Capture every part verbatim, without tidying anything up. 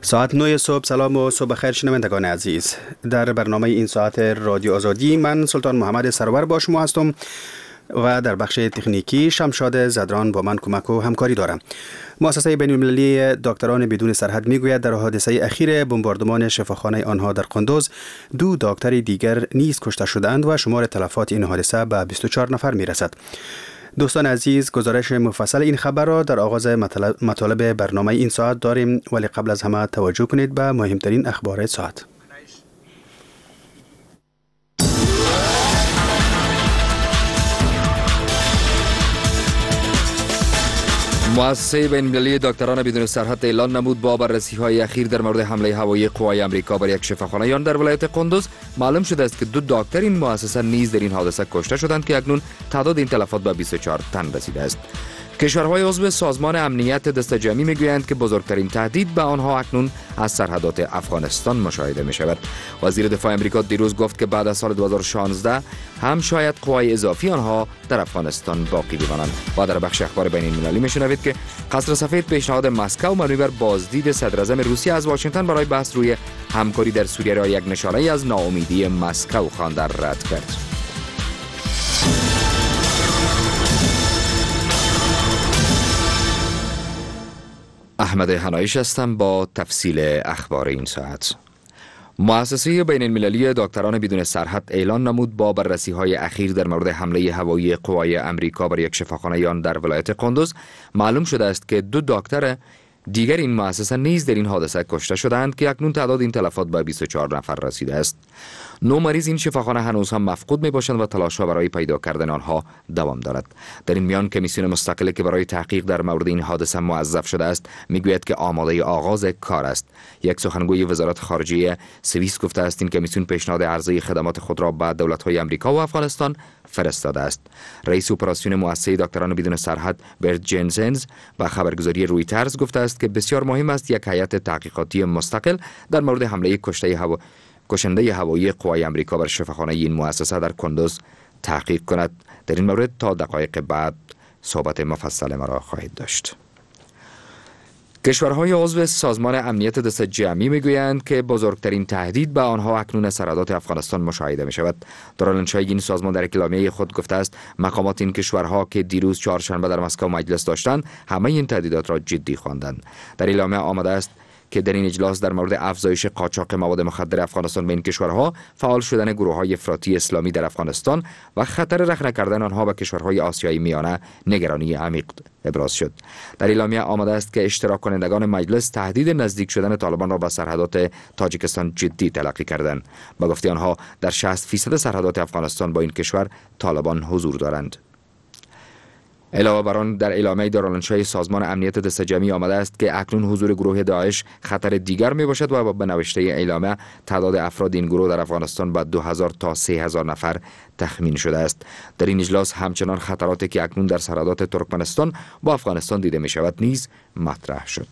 ساعت نه صبح. سلام و صبح خیر شنوندگان عزیز. در برنامه این ساعت رادیو آزادی من سلطان محمد سرور با شما هستم و در بخش تکنیکی شمشاد زدران با من کمک و همکاری دارم. مؤسسه بین‌المللی دکتران بدون سرحد میگوید در حادثه اخیر بمباردمان شفاخانه آنها در قندوز دو دکتر دیگر نیز کشته شدند و شمار تلفات این حادثه به بیست و چهار نفر میرسد. دوستان عزیز، گزارش مفصل این خبر را در آغاز مطالب برنامه این ساعت داریم، ولی قبل از همه توجه کنید به مهمترین اخبار ساعت. مؤسسه بین‌المللی دکتران بدون سرحد اعلان نمود با بررسی‌های اخیر در مورد حمله هوایی قوای آمریکا بر یک شفاخانه در ولایت قندوز معلوم شده است که دو دکتر این مؤسسه نیز در این حادثه کشته شدند که اکنون تعداد این تلفات به بیست و چهار تن رسیده است. کشورهای عضو سازمان امنیت دست جمعی میگویند که بزرگترین تهدید به آنها اکنون از سرحدات افغانستان مشاهده می شود. وزیر دفاع آمریکا دیروز گفت که بعد از سال دو هزار و شانزده هم شاید قوای اضافی آنها در افغانستان باقی بمانند. و در بخش اخبار بین المللی میشنوید که قصر سفید پیشنهاد مسکو مبنی بر بازدید صدر اعظم روسیه از واشنگتن برای بحث روی همکاری در سوریه را یک نشانه از ناامیدی مسکو خوانده رد کرد. احمد حنایش هستم با تفصیل اخبار این ساعت. مؤسسه بین المللی دکتران بدون سرحد اعلان نمود با بررسی‌های اخیر در مورد حمله هوایی قوای آمریکا بر یک شفاخانه آن در ولایت قندوز معلوم شده است که دو دکتر دیگر این مؤسسه نیز در این حادثه کشته شدند که اکنون تعداد این تلفات به بیست و چهار نفر رسیده است. نه مریض این شفاخانه هنوز هم مفقود می باشند و تلاش‌ها برای پیدا کردن آنها دوام دارد. در این میان کمیسیون مستقلی که برای تحقیق در مورد این حادثه موظف شده است میگوید که آماده آغاز کار است. یک سخنگوی وزارت خارجه سوئیس گفته است این کمیسیون پیشنهاد عرضه خدمات خود را به دولت‌های آمریکا و افغانستان فرستاده است. رئیس اپراسیون مؤسسه دکتران بدون سرحد برت جنسنز به خبرگزاری رویترز گفته است که بسیار مهم است یک هیئت تحقیقاتی مستقل در مورد حمله کشته هوا کشنده هوایی قوای آمریکا بر شفاخانه این مؤسسه در قندوز تحقیق کند. در این مورد تا دقایق بعد صحبت مفصل مرا خواهید داشت. کشورهای عضو سازمان امنیت دست جمعی میگویند که بزرگترین تهدید به آنها اکنون سرحدات افغانستان مشاهده می شود. دارالانشای این سازمان در اعلامیه خود گفته است مقامات این کشورها که دیروز چهارشنبه در مسکو مجلس داشتند همه این تهدیدات را جدی خواندند. در اعلامیه آمده است که در این اجلاس در مورد افزایش قاچاق مواد مخدر افغانستان به این کشورها، فعال شدن گروه‌های افراطی اسلامی در افغانستان و خطر رخنه کردن آنها به کشورهای آسیای میانه نگرانی عمیق ابراز شد. در اعلامیه آمده است که اشتراک کنندگان مجلس تهدید نزدیک شدن طالبان را به سرحدات تاجیکستان جدی تلقی کردند. با گفته آنها در شصت درصد سرحدات افغانستان با این کشور طالبان حضور دارند. علاوه بر آن در اعلامیه دارالانشای سازمان امنیت دست جمعی آمده است که اکنون حضور گروه داعش خطر دیگر می باشد و به نوشته اعلامیه تعداد افراد این گروه در افغانستان به دو هزار تا سه هزار نفر تخمین شده است. در این اجلاس همچنان خطراتی که اکنون در سرحدات ترکمنستان با افغانستان دیده می شود نیز مطرح شد.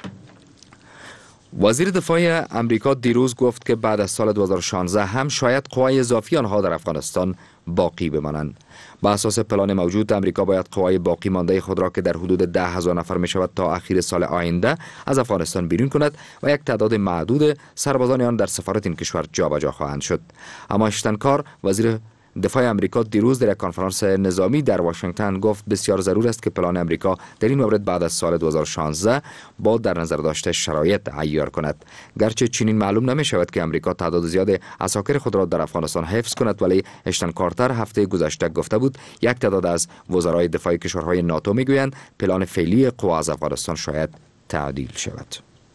وزیر دفاع آمریکا دیروز گفت که بعد از سال دو هزار و شانزده هم شاید قوای اضافی آنها در افغانستان باقی بمانند. با اساس پلان موجود آمریکا باید قوای باقی مانده خود را که در حدود ده هزار نفر می شود تا اخیر سال آینده از افغانستان بیرون کند و یک تعداد معدود سربازان آن در سفارت این کشور جابجا خواهند شد. اما اشتن کار وزیر دفاع آمریکا دیروز در یک کنفرانس نظامی در واشنگتن گفت بسیار ضرور است که پلان آمریکا در این مورد بعد از سال دو هزار و شانزده با در نظر داشته شرایط عیار کند. گرچه چنین معلوم نمی شود که آمریکا تعداد زیاد عساکر خود را در افغانستان حفظ کند، ولی اشتن کارتر هفته گذشته گفته بود یک تعداد از وزرای دفاع کشورهای ناتو میگویند پلان فعلی قوا از افغانستان شاید تعدیل شود.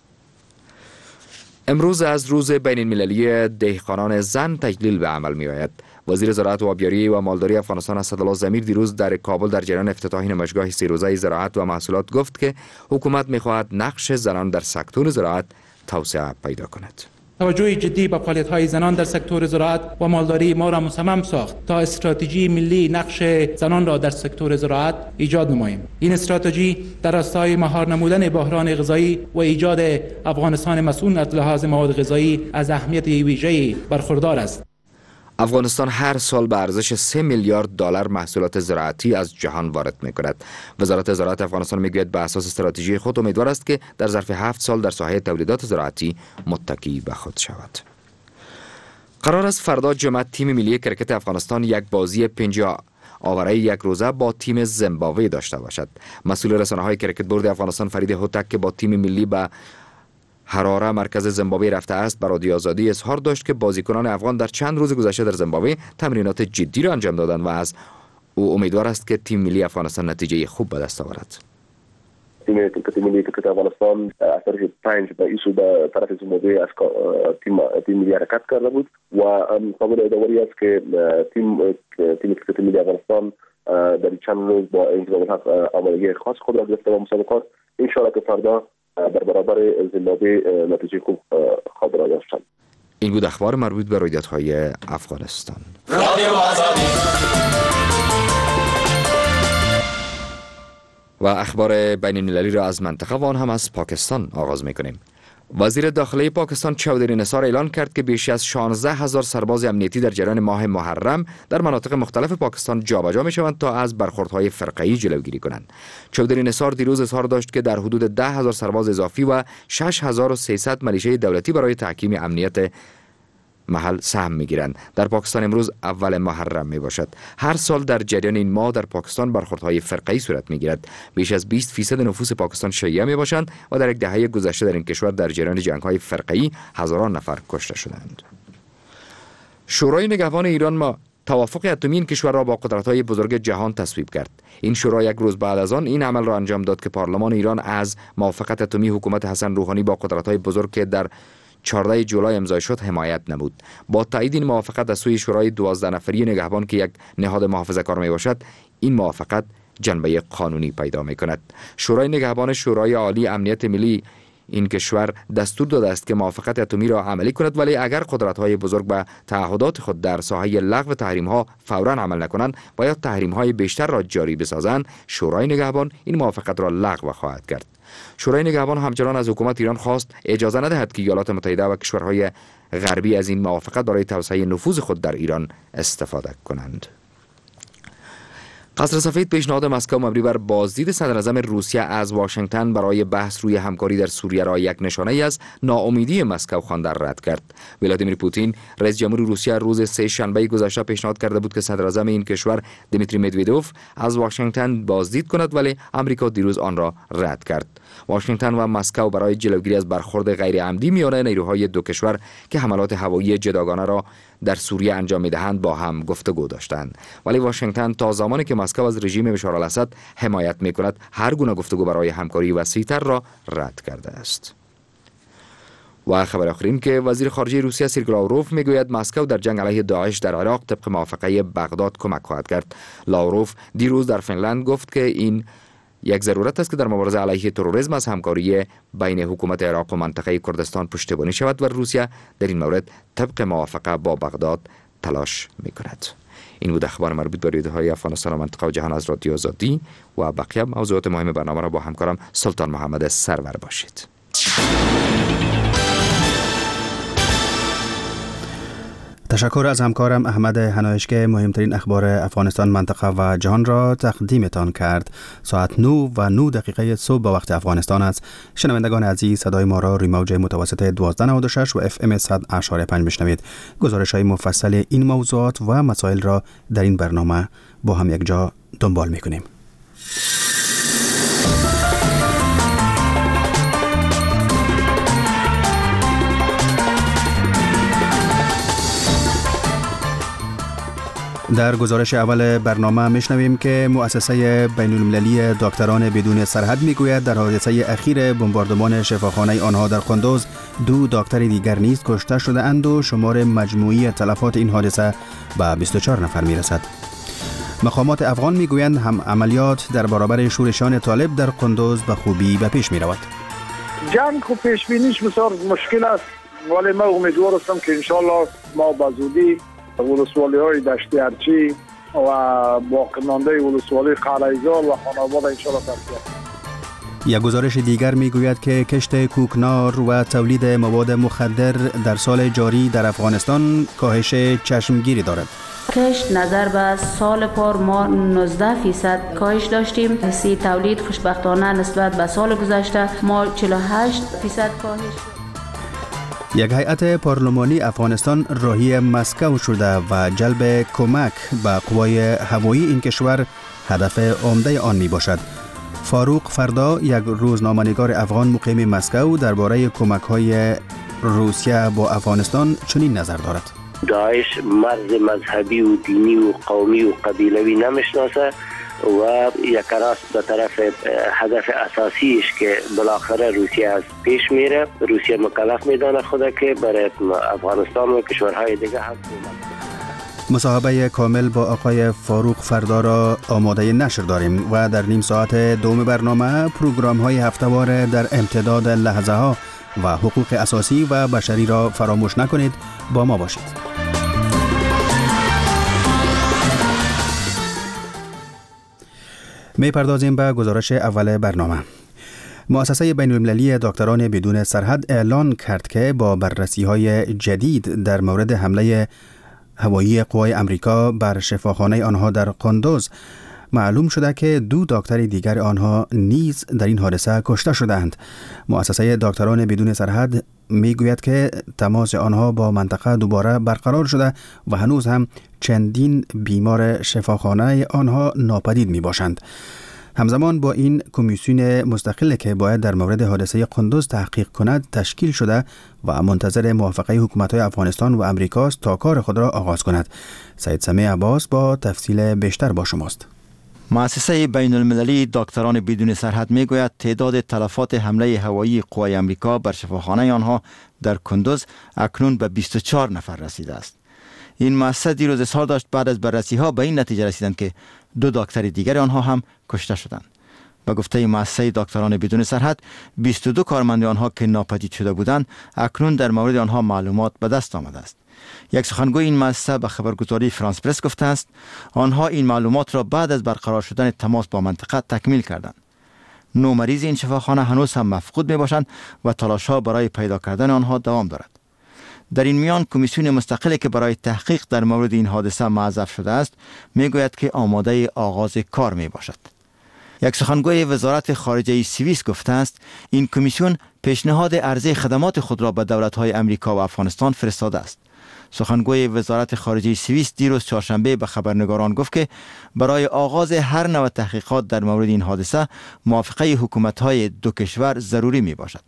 امروز از روز بین المللی دهقانان زن تجلیل به عمل می آید. وزیر زراعت و آبیاری و مالداری افغانستان اسدالله ضمیر دیروز در کابل در جریان افتتاح نمایشگاه سه روزه زراعت و محصولات گفت که حکومت می خواهد نقش زنان در سکتور زراعت توسعه پیدا کند. توجه جدی به فعالیت‌های زنان در سکتور زراعت و مالداری ما را مصمم ساخت تا استراتژی ملی نقش زنان را در سکتور زراعت ایجاد نماییم. این استراتژی در راستای مهار نمودن بحران غذایی و ایجاد افغانستان مسئول از لحاظ مواد غذایی از اهمیت ویژه‌ای برخوردار است. افغانستان هر سال به ارزش سه میلیارد دلار محصولات زراعتی از جهان وارد می‌کند. وزارت زراعت افغانستان میگوید به اساس استراتژی خود امیدوار است که در ظرف هفت سال در ساحه تولیدات زراعتی متکی به خود شود. قرار است فردا جمعه تیم ملی کرکت افغانستان یک بازی پنجاه آوره یک روزه با تیم زیمبابوه داشته باشد. مسئول رسانه‌های کرکت بورد افغانستان فرید هوتک که با تیم ملی به حراره مرکز زیمبابوه رفته است بر رادیو آزادی اظهار داشت که بازیکنان افغان در چند روز گذشته در زیمبابوه تمرینات جدی را انجام دادند و از او امیدوار است که تیم ملی افغانستان نتیجه خوب به دست آورد. تیم کرکت ملی کرکت افغانستان از طرف پنج به ایسو به طرف زیمبابوه از تیم تیم ملی حرکت کرده بود و خبر اداری است که تیم تیم کرکت ملی افغانستان در چند روز با انضمام الحق عملیه خاص خود را گرفته و مسابقات ان شاء الله که فردا در برابر زیمبابوه نتیجه خوب خواهد داشت. این بود اخبار مربوط به رویدادهای افغانستان. و اخبار بین المللی را از منطقه و آن هم از پاکستان آغاز می‌کنیم. وزیر داخلی پاکستان چودری نثار اعلان کرد که بیش از شانزده هزار سرباز امنیتی در جریان ماه محرم در مناطق مختلف پاکستان جابجا می‌شوند تا از برخوردهای فرقه‌ای جلوگیری کنند. چودری نثار دیروز اظهار داشت که در حدود ده هزار سرباز اضافی و شش هزار و سیصد میلیشه دولتی برای تحکیم امنیت محل سهم میگیرند. در پاکستان امروز اول محرم می باشد. هر سال در جریان این ماه در پاکستان برخوردهای فرقه‌ای صورت میگیرد. بیش از بیست فیصد نفوس پاکستان شیعه می باشند و در یک دهه گذشته در این کشور در جریان جنگ‌های فرقه‌ای هزاران نفر کشته شدند. شورای نگهبان ایران ما توافق اتمی این کشور را با قدرت‌های بزرگ جهان تصویب کرد. این شورا یک روز بعد از آن این عمل را انجام داد که پارلمان ایران از موافقت اتمی حکومت حسن روحانی با قدرت‌های بزرگ که در چهاردهم جولای امضای شد حمایت نمود. با تایید این موافقت از سوی شورای دوازده نفری نگهبان که یک نهاد محافظه‌کار می باشد، این موافقت جنبه قانونی پیدا می کند. شورای نگهبان شورای عالی امنیت ملی این کشور دستور داده است که موافقت اتمی را عملی کند، ولی اگر قدرت‌های بزرگ به تعهدات خود در ساحه لغو تحریم‌ها فوراً عمل نکنند و یا تحریم‌های بیشتر را جاری بسازند، شورای نگهبان این موافقت را لغو خواهد کرد. شورای نگهبان همچنان از حکومت ایران خواست اجازه ندهد که ایالات متحده و کشورهای غربی از این موافقت برای توسعه نفوذ خود در ایران استفاده کنند. قصر سفید پیشنهاد مسکو مبنی بر بازدید صدراعظم روسیه از واشنگتن برای بحث روی همکاری در سوریه را یک نشانه ای از ناامیدی مسکو خوانده رد کرد. ولادیمیر پوتین رئیس جمهور روسیه روز سه شنبه گذشته پیشنهاد کرده بود که صدراعظم این کشور دیمیتری مدودوف از واشنگتن بازدید کند، ولی آمریکا دیروز آن را رد کرد. واشنگتن و مسکو برای جلوگیری از برخورد غیر عمدی میان نیروهای دو کشور که حملات هوایی جداگانه را در سوریه انجام می‌دهند با هم گفتگو داشتند، ولی واشنگتن تا زمانی که مسکو از رژیم بشار الاسد حمایت می‌کند هر گونه گفتگو برای همکاری وسیع‌تر را رد کرده است. و خبر آخرین که وزیر خارجه روسیه سرگئی لاوروف میگوید مسکو در جنگ علیه داعش در عراق طبق موافقه بغداد کمک خواهد کرد. لاوروف دیروز در فنلند گفت که این یک ضرورت است که در مبارزه علیه تروریسم از همکاری بین حکومت عراق و منطقه کردستان پشتیبانی شود و روسیه در این مورد طبق موافقه با بغداد تلاش می‌کند. این بود اخبار مربوط به رویدادهای افغانستان و منطقه و جهان از رادیو آزادی و بقیه موضوعات مهم برنامه را با همکارم سلطان محمد سرور باشید. تشکر از همکارم احمد هنایش که مهمترین اخبار افغانستان، منطقه و جهان را تقدیمتان کرد. ساعت نه و نه دقیقه صبح به وقت افغانستان است. شنوندگان عزیز، صدای ما را روی موج متوسط دوازده نود و شش و اف ام صد اشاری پنج میشنوید. گزارش های مفصل این موضوعات و مسائل را در این برنامه با هم یک جا دنبال میکنیم. در گزارش اول برنامه میشنویم که مؤسسه بین المللی دکتران بدون سرحد میگوید در حادثه اخیر بمباردمان شفاخانه آنها در قندوز دو دکتر دیگر نیز کشته شده اند و شمار مجموعی تلفات این حادثه به بیست و چهار نفر میرسد. مقامات افغان میگویند هم عملیات در برابر شورشان طالب در قندوز به خوبی به پیش میرود. جنگ خو پیش بینیش بسیار مشکل است، ولی من امیدوار هستم که انشالله ما به زودی ولسوالی های دشتی ارچی و باقی مانده ولسوالی قلعه‌زار و خانواد انشالله ترسید. یک گزارش دیگر میگوید که کشت کوکنار و تولید مواد مخدر در سال جاری در افغانستان کاهش چشمگیری دارد. کشت نظر به سال پار ما نوزده فیصد کاهش داشتیم. حسی تولید خوشبختانه نسبت به سال گذشته ما چهل و هشت فیصد کاهش. یک هیئت پارلمانی افغانستان راهی مسکو شده و جلب کمک به قوای هوایی این کشور هدف عمده آن می باشد. فاروق فردا، یک روزنامه‌نگار افغان مقیم مسکو، درباره کمک‌های روسیه با افغانستان چنین نظر دارد. داعش مرز مذهبی و دینی و قومی و قبیلوی نمیشناسه و یک راست به طرف هدف اساسیش که بالاخره روسیه از پیش میره. روسیه مکلف میدانه خود که برای افغانستان و کشورهای دیگه هم مصاحبه کامل با آقای فاروق فردا را آماده نشر داریم و در نیم ساعت دوم برنامه پروگرام های هفته‌وار در امتداد لحظه ها و حقوق اساسی و بشری را فراموش نکنید. با ما باشید. می پردازیم به گزارش اول برنامه. مؤسسه بین المللی دکتران بدون سرحد اعلان کرد که با بررسی های جدید در مورد حمله هوایی قوای امریکا بر شفاخانه آنها در قندوز معلوم شده که دو دکتر دیگر آنها نیز در این حادثه کشته شدند. مؤسسه دکتران بدون سرحد میگوید که تماس آنها با منطقه دوباره برقرار شده و هنوز هم چندین بیمار شفاخانه آنها ناپدید می باشند. همزمان با این کمیسیون مستقل که باید در مورد حادثه قندوز تحقیق کند تشکیل شده و منتظر موافقه حکومت‌های افغانستان و امریکاست تا کار خود را آغاز کند. سید سمیع عباس با تفصیل بیشتر با شماست. مؤسسه بین المللی دکتران بدون سرحد میگوید تعداد تلفات حمله هوایی قوای امریکا بر شفاخانه آنها در کندوز اکنون به بیست و چهار نفر رسیده است. این مؤسسه دیروز اظهار داشت بعد از بررسی ها به این نتیجه رسیدند که دو دکتر دیگر آنها هم کشته شدند. به گفته مؤسسه دکتران بدون سرحد، بیست و دو کارمند آنها که ناپدید شده بودند اکنون در مورد آنها معلومات به دست آمده است. یک سخنگوی این مؤسسه به خبرگزاری فرانس پرس گفته است آنها این معلومات را بعد از برقرار شدن تماس با منطقه تکمیل کردند. نو مریض این شفاخانه هنوز هم مفقود می باشند و تلاش‌ها برای پیدا کردن آنها دوام دارد. در این میان کمیسیون مستقلی که برای تحقیق در مورد این حادثه معظف شده است میگوید که آماده آغاز کار می باشد. یک سخنگوی وزارت خارجه سوئیس گفته است این کمیسیون پیشنهاد عرضه خدمات خود را به دولت‌های امریکا و افغانستان فرستاده است. سخنگوی وزارت خارجه سوئیس دیروز چهارشنبه به خبرنگاران گفت که برای آغاز هر نوع تحقیقات در مورد این حادثه موافقه حکومت‌های دو کشور ضروری می باشد.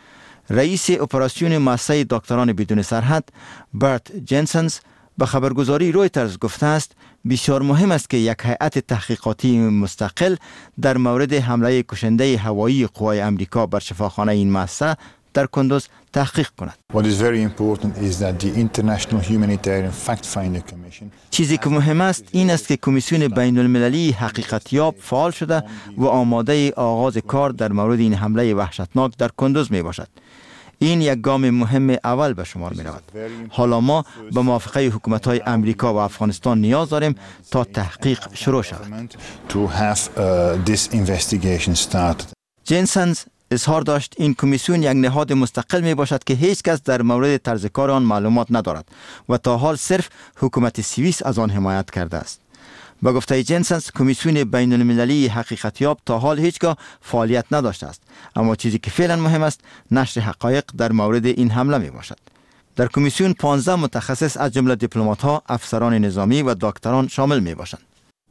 رئیس اپراسیون مؤسسه دکتران بدون سرحد برت جنسنز به خبرگزاری رویترز گفته است بسیار مهم است که یک هیئت تحقیقاتی مستقل در مورد حمله کشنده هوایی قوای امریکا بر شفاخانه این مؤسسه در کندوز تحقیق کند. چیزی که مهم است این است که کمیسیون بین المللی حقیقتیاب فعال شده و آماده آغاز کار در مورد این حمله وحشتناک در کندوز می باشد. این یک گام مهم اول به شمار می رود. حالا ما به موافقه حکومت‌های امریکا و افغانستان نیاز داریم تا تحقیق شروع شود. جنسنز اظهار داشت این کمیسیون یک نهاد مستقل می باشد که هیچ کس در مورد طرز کار آن معلومات ندارد و تا حال صرف حکومت سوئیس از آن حمایت کرده است. با گفته جنسنز کمیسیون بین المللی حقیقتیاب تا حال هیچگاه فعالیت نداشته است، اما چیزی که فعلا مهم است نشر حقایق در مورد این حمله می باشد. در کمیسیون پانزده متخصص از جمله دیپلمات‌ها، افسران نظامی و دکتران شامل می باشند.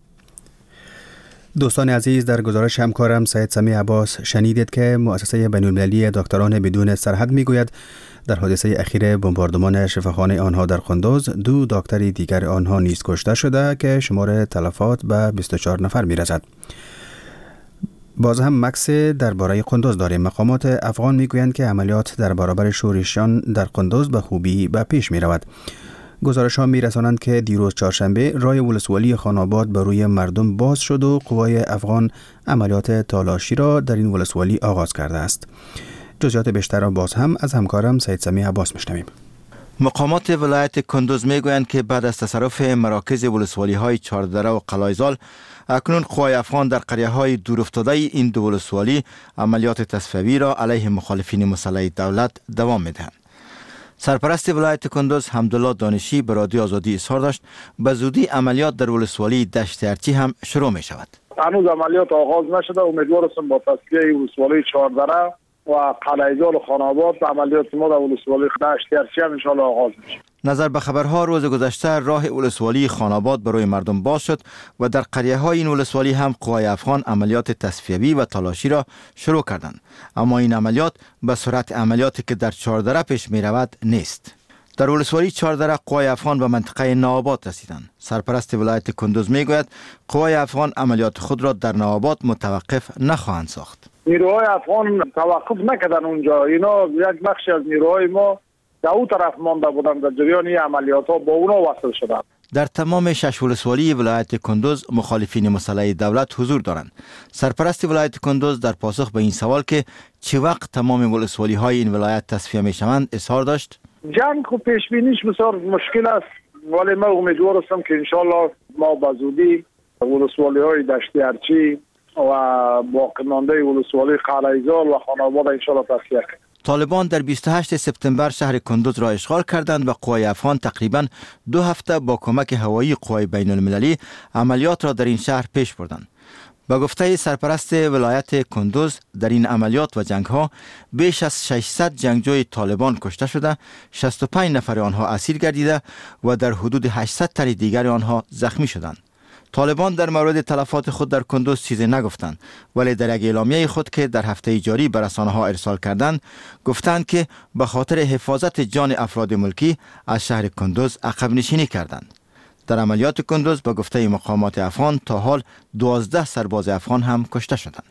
دوستان عزیز، در گزارش همکارم سید سمیع عباس شنیدید که مؤسسه بین المللی دکتران بدون سرحد میگوید در حادثه اخیر بمباردمان شفاخانه آنها در قندوز دو دکتر دیگر آنها نیز کشته شده که شمار تلفات به بیست و چهار نفر میرسد. باز هم مکس درباره قندوز داریم. مقامات افغان میگویند که عملیات در برابر شورشیان در قندوز به خوبی به پیش میرود. گزارش ها می رسانند که دیروز چهارشنبه رای ولسوالی خاناباد بر روی مردم باز شد و قوای افغان عملیات تالاشی را در این ولسوالی آغاز کرده است. جزئیات بیشتر را باز هم از همکارم سید سمیع عباس میشنویم. مقامات ولایت کندوز میگویند که بعد از تصرف مراکز ولسوالی های چاردره و قلایزال، اکنون قوای افغان در قریه های دورافتاده این دو ولسوالی عملیات تصفیوی را علیه مخالفین مسلح دولت دوام میدهند. سرپرست ولایت کندوز حمدالله دانشی به رادیو آزادی اظهار داشت به زودی عملیات در ولسوالی دشت ارچی هم شروع می شود. هنوز عملیات آغاز نشده. امیدوار هستم با تصفیه ولسوالی چاردره و قلعه‌زال و خاناباد عملیات ما در ولسوالی دشت ارچی هم ان شاء الله آغاز میشه. نظر به خبرها روز گذشته راه ولسوالی خاناباد برای مردم باز شد و در قریه های این ولسوالی هم قوای افغان عملیات تصفیوی و تلاشی را شروع کردند، اما این عملیات به سرعت عملیاتی که در چاردره پیش می رود نیست. در ولسوالی چاردره قوای افغان به منطقه نوآباد رسیدند. سرپرست ولایت کندوز می گوید قوای افغان عملیات خود را در نوآباد متوقف نخواهند ساخت. نیروهای افغان توقف نکردن اونجا. اینا یک بخشی از نیروهای ما در اون طرف مانده بودن، در جریان این عملیات ها با اونا وصل شدن. در تمام شش ولسوالی ولایت کندوز مخالفین مسلح دولت حضور دارند. سرپرست ولایت کندوز در پاسخ به این سوال که چه وقت تمام ولسوالی های این ولایت تصفیه می شوند اظهار داشت: جنگ خو پیش بینیش بسیار مشکل است، ولی من امیدوار هستم که انشالله ما به زودی ولسوالی های دشت ارچی و باقی مانده ولسوالی قلعه‌زال و خاناباد انشالله تصفیه کنیم. طالبان در بیست و هشتم سپتامبر شهر کندوز را اشغال کردند و قوای افغان تقریباً دو هفته با کمک هوایی قوای بین المللی عملیات را در این شهر پیش بردند. با گفته سرپرست ولایت کندوز در این عملیات و جنگ ها بیش از ششصد جنگجوی طالبان کشته شده، شصت و پنج نفر آنها اسیر گردیده و در حدود هشتصد تن دیگر آنها زخمی شدند. طالبان در مورد تلفات خود در کندوز چیزی نگفتند، ولی در یک اعلامیه خود که در هفته جاری به رسانه‌ها ارسال کردند گفتند که به خاطر حفاظت جان افراد ملکی از شهر کندوز عقب نشینی کردند. در عملیات کندوز به گفته مقامات افغان تا حال دوازده سرباز افغان هم کشته شدند.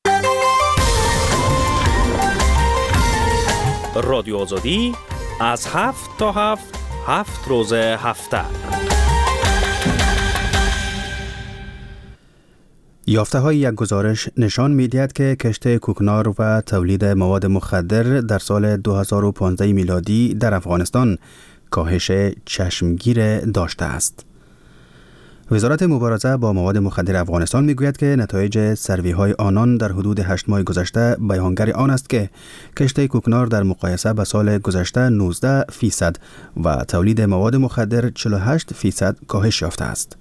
رادیو آزادی از هفت تا هفت هفت روز هفته. یافته های یک گزارش نشان می‌دهد که کشت کوکنار و تولید مواد مخدر در سال دو هزار و پانزده میلادی در افغانستان کاهش چشمگیر داشته است. وزارت مبارزه با مواد مخدر افغانستان میگوید که نتایج سروی های آنان در حدود هشت ماه گذشته بیانگر آن است که کشت کوکنار در مقایسه با سال گذشته نوزده فیصد و تولید مواد مخدر چهل و هشت فیصد کاهش یافته است.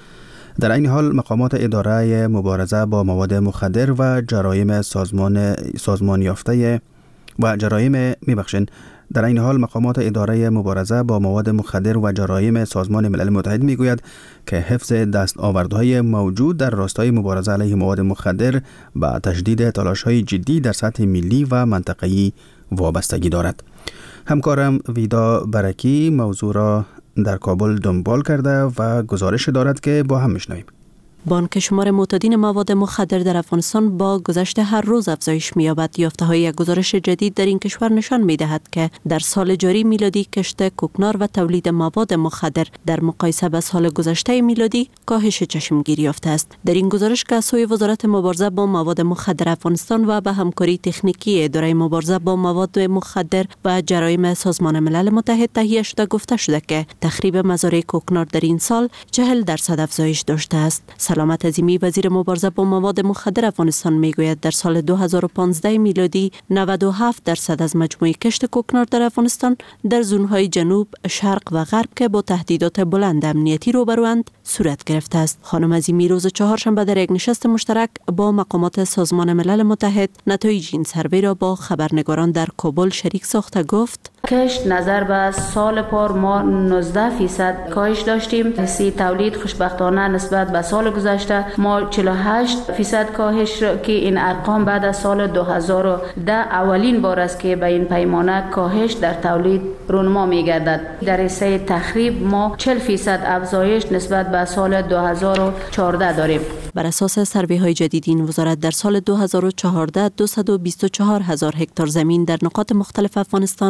در این حال مقامات اداره مبارزه با مواد مخدر و جرایم سازمان سازمان یافته و جرایم میبخشن در این حال مقامات اداره مبارزه با مواد مخدر و جرایم سازمان ملل متحد میگوید که حفظ دستاوردهای موجود در راستای مبارزه علیه مواد مخدر با تشدید تلاش‌های جدی در سطح ملی و منطقه‌ای وابستگی دارد. همکارم ویدا برکی موضوع را در کابل دنبال کرده و گزارش دارد که با هم میشنویم. بانک شمار معتادین مواد مخدر در افغانستان با گذشت هر روز افزایش می‌یابد. یافته‌های یک گزارش جدید در این کشور نشان می‌دهد که در سال جاری میلادی کشت کوکنار و تولید مواد مخدر در مقایسه با سال گذشته میلادی کاهش چشمگیری یافته است. در این گزارش که از سوی وزارت مبارزه با مواد مخدر افغانستان و به همکاری تکنیکی اداره مبارزه با مواد مخدر و جرایم سازمان ملل متحد تهیه شده گفته شده که تخریب مزارع کوکنار در این سال چهل درصد افزایش داشته است. سلامت عظیمی وزیر مبارزه با مواد مخدر افغانستان میگوید در سال دو هزار و پانزده میلادی نود و هفت درصد از مجموع کشت کوکنار در افغانستان در زونهای جنوب، شرق و غرب که با تهدیدات بلند امنیتی روبروند صورت گرفته است. خانم عظیمی روز چهارشنبه در یک نشست مشترک با مقامات سازمان ملل متحد نتایج این سروی را با خبرنگاران در کابل شریک ساخته گفت: کشت نظر به سال پار ما نوزده فیصد کاهش داشتیم. حسی تولید خوشبختانه نسبت به سال گذشته ما چهل و هشت فیصد کاهش که این ارقام بعد از سال دو هزار و ده اولین بار است که به این پیمانه کاهش در تولید رونما می گردد. در حصه تخریب ما چهل فیصد افزایش نسبت به سال دو هزار و چهارده داریم. بر اساس سروی های جدید این وزارت در سال دو هزار و چهارده دویست و بیست و چهار هزار هکتار زمین در نقاط مختلف افغانستان کوکنار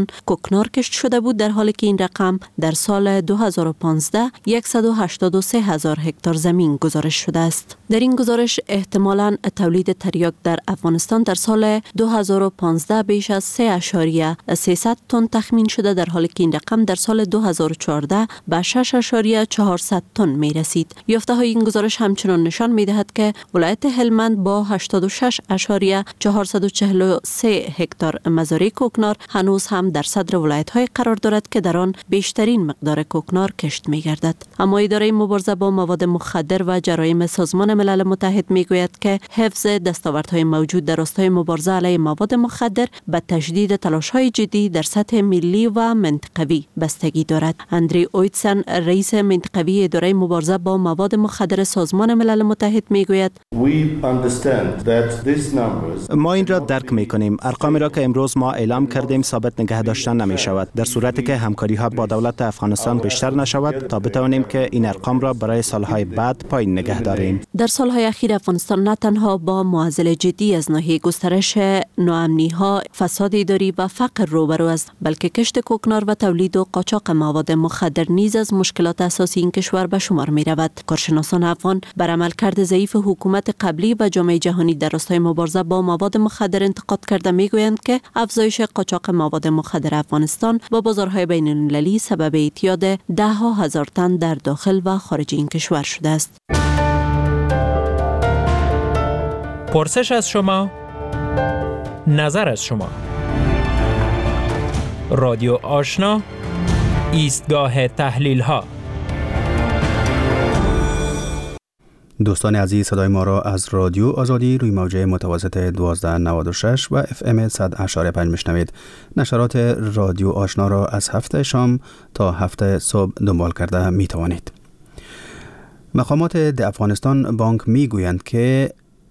کوکنار کشت شده بود، در حالی که این رقم در سال دو هزار و پانزده صد و هشتاد و سه هزار هکتار زمین گزارش شده است. در این گزارش احتمالاً تولید تریاک در افغانستان در سال دو هزار و پانزده بیش از سه اشاریه سیصد تن تخمین شده، در حالی که این رقم در سال دو هزار و چهارده به شش اشاریه چهارصد تن می رسید. یافته های این گزارش همچنان نشان می دهد که ولایت هلمند با هشتاد و شش اشاریه چهارصد و چهل و سه هکتار مزارع کوکنار هنوز هم در صدر ولایت های قرار دارد که در آن بیشترین مقدار کوکنار کشت می گردد. اما اداره مبارزه با مواد مخدر و جرایم سازمان ملل متحد می گوید که حفظ دستاوردهای موجود در راستای مبارزه علیه مواد مخدر به تجدید تلاش‌های جدی در سطح ملی و منطقوی بستگی دارد. اندری اویتسن، رئیس منطقوی اداره مبارزه با مواد مخدر سازمان ملل متحد می گوید ما این را درک می کنیم. ارقامی را که امروز ما اعلام کردیم ثابت نگه داشتن نمی شود، در صورتی که همکاری ها با دولت افغانستان بیشتر نشود تا بتوانیم که این ارقام را برای سالهای بعد پایین نگه داریم. در سالهای اخیر افغانستان نه تنها با معضل جدی از ناحیه گسترش ناامنی ها، فساد اداری و فقر روبرو است، بلکه کشت کوکنار و تولید و قاچاق مواد مخدر نیز از مشکلات اساسی این کشور به شمار می رود. کارشناسان افغان بر عملکرد ضعیف حکومت قبلی و جامعه جهانی در راستای مبارزه با مواد مخدر انتقاد کرده می گویند که افزایش قاچاق مواد مخدر افغانستان با بازارهای بین المللی سبب اعتیاد ده ها هزار تن در داخل و خارج این کشور شده است. پرسش از شما، نظر از شما. رادیو آشنا، ایستگاه تحلیل ها. دوستان عزیز، صدای ما را از رادیو آزادی روی موجه متوسط دوازده نود و شش و اف ام صد اشاره پنج میشنوید. نشرات رادیو آشنا را از هفته شام تا هفته صبح دنبال کرده می توانید. مقامات ده افغانستان بانک می گویند که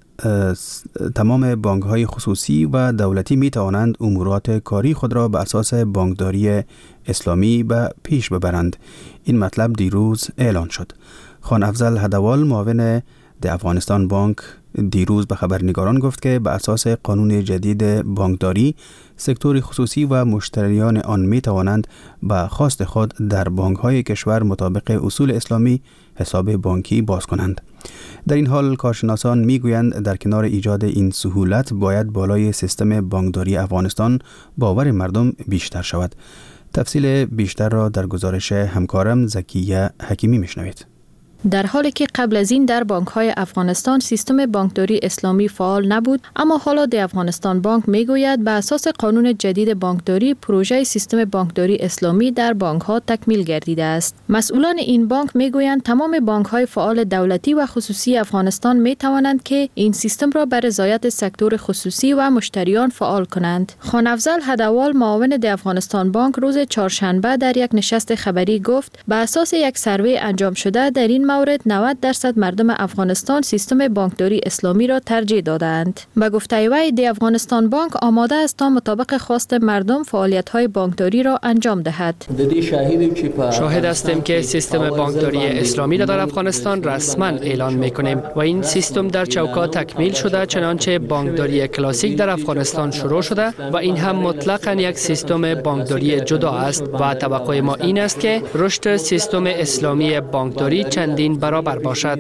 تمام بانک های خصوصی و دولتی می توانند امورات کاری خود را به اساس بانکداری اسلامی به پیش ببرند. این مطلب دیروز اعلان شد. خان افضل هدوال، معاون ده افغانستان بانک، دیروز به خبرنگاران گفت که به اساس قانون جدید بانکداری، سکتور خصوصی و مشتریان آن می توانند به خواست خود در بانک های کشور مطابق اصول اسلامی حساب بانکی باز کنند. در این حال کارشناسان می گویند در کنار ایجاد این سهولت باید بالای سیستم بانکداری افغانستان باور مردم بیشتر شود. تفصیل بیشتر را در گزارش همکارم زکیه حکیمی میشنوید. در حالی که قبل از این در بانک‌های افغانستان سیستم بانکداری اسلامی فعال نبود، اما حالا ده افغانستان بانک میگوید به اساس قانون جدید بانکداری پروژه سیستم بانکداری اسلامی در بانک‌ها تکمیل گردیده است. مسئولان این بانک میگویند تمام بانک‌های فعال دولتی و خصوصی افغانستان میتوانند که این سیستم را بر رضایت سکتور خصوصی و مشتریان فعال کنند. خان افضل هدوال، معاون ده افغانستان بانک، روز چهارشنبه در یک نشست خبری گفت به اساس یک سروی انجام شده در این مورد نود درصد مردم افغانستان سیستم بانکداری اسلامی را ترجیح دادند. به گفته وی ده افغانستان بانک آماده است تا مطابق خواست مردم فعالیت‌های بانکداری را انجام دهد. شاهد هستیم که سیستم بانکداری اسلامی را در افغانستان رسما اعلان می‌کنیم و این سیستم در چوکات تکمیل شده، چنانچه بانکداری کلاسیک در افغانستان شروع شده و این هم مطلقاً یک سیستم بانکداری جدا است و توقع ما این است که رشد سیستم اسلامی بانکداری چندین برابر باشد.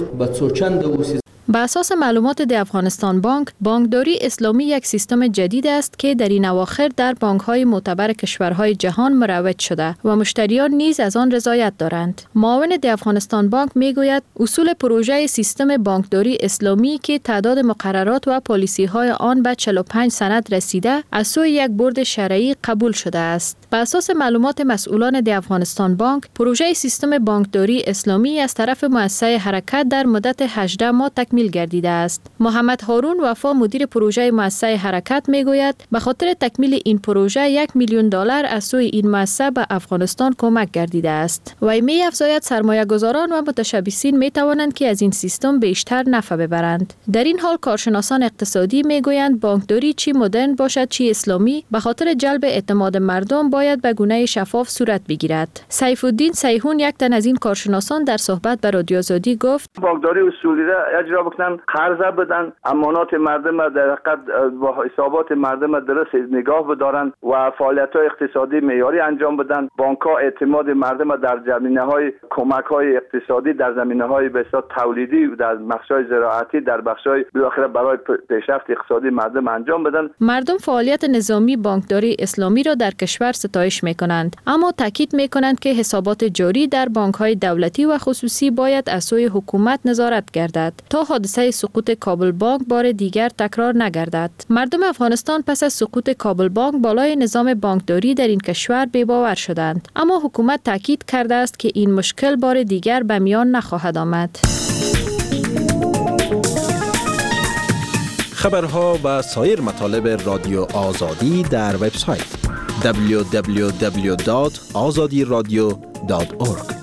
به اساس معلومات ده افغانستان بانک، بانکداری اسلامی یک سیستم جدید است که در این اواخر در بانک‌های معتبر کشورهای جهان مروج شده و مشتریان نیز از آن رضایت دارند. معاون ده افغانستان بانک میگوید اصول پروژه سیستم بانکداری اسلامی که تعداد مقررات و پالیسی‌های آن به چهل و پنج سند رسیده، از سوی یک بورد شرعی قبول شده است. به اساس معلومات مسئولان ده افغانستان بانک، پروژه سیستم بانکداری اسلامی از طرف مؤسسه حرکت در مدت هجده ماه تکمیل گردیده است. محمد هارون وفا، مدیر پروژه مؤسسه حرکت، میگوید به خاطر تکمیل این پروژه یک میلیون دلار از سوی این مؤسسه به افغانستان کمک گردیده است. و می افزاید سرمایه گذاران و متشبثین می توانند که از این سیستم بیشتر نفع ببرند. در این حال کارشناسان اقتصادی میگویند بانکداری چی مدرن باشد چی اسلامی، به خاطر جلب اعتماد مردم باید به گونه شفاف صورت بگیرد. سیف الدین سیحون، یک تن از این کارشناسان، در صحبت با رادیو آزادی گفت بانکداری اصولی را اجرا بکنن، قرض بدن، امانات مردم در حقیقت با حسابات مردم درست نگاه بدارن و فعالیت‌های اقتصادی معیاری انجام بدن. بانک‌ها اعتماد مردم در زمینه‌های کمک‌های اقتصادی، در زمینه‌های به اصطلاح تولیدی، در بخش‌های زراعتی، در بخش‌های بالاخره برای پیشرفت اقتصادی مردم انجام بدن. مردم فعالیت نظامی بانکداری اسلامی را در کشور ستایش می‌کنند، اما تاکید می‌کنند که حسابات جاری در بانک‌های دولتی و خصوصی باید از سوی حکومت نظارت گردد تا حادثه سقوط کابل بانک بار دیگر تکرار نگردد. مردم افغانستان پس از سقوط کابل بانک بالای نظام بانکداری در این کشور بی‌باور شدند، اما حکومت تاکید کرده است که این مشکل بار دیگر به میان نخواهد آمد. خبرها و سایر مطالب رادیو آزادی در وبسایت دبلیو دبلیو دبلیو دات آزادی رادیو دات اورگ.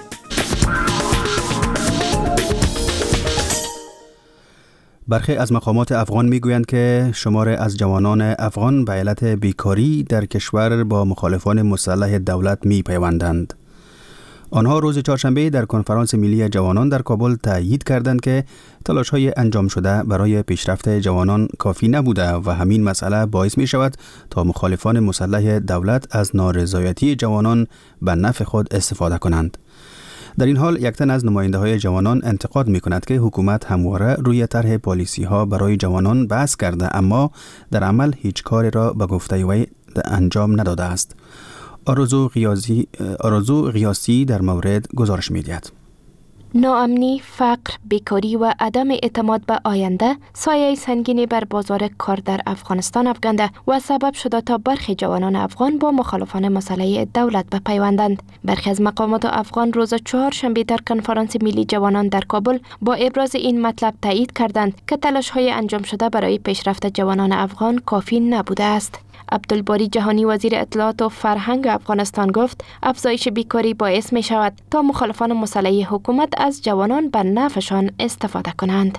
برخی از مقامات افغان میگویند که شمار از جوانان افغان به علت بیکاری در کشور با مخالفان مسلح دولت می پیوندند. آنها روز چهارشنبه در کنفرانس ملی جوانان در کابل تأیید کردند که تلاش‌های انجام شده برای پیشرفت جوانان کافی نبوده و همین مسئله باعث می شود تا مخالفان مسلح دولت از نارضایتی جوانان به نفع خود استفاده کنند. در این حال یک تن از نماینده های جوانان انتقاد می کند که حکومت همواره روی طرح پالیسی ها برای جوانان بحث کرده، اما در عمل هیچ کاری را به گفته وی انجام نداده است. آرزو غیاسی آرزو غیاسی در مورد گزارش می دهد. ناامنی، فقر، بیکاری و عدم اعتماد به آینده سایه سنگینی بر بازار کار در افغانستان افکنده و سبب شده تا برخی جوانان افغان با مخالفان مسلح دولت بپیوندند. برخی از مقامات افغان روز چهارشنبه در کنفرانس ملی جوانان در کابل با ابراز این مطلب تایید کردند که تلاش‌های انجام شده برای پیشرفت جوانان افغان کافی نبوده است. عبدالباری جهانی وزیر اطلاعات و فرهنگ افغانستان گفت افزایش بیکاری باعث می شود تا مخالفان مسلح حکومت از جوانان به نفعشان استفاده کنند.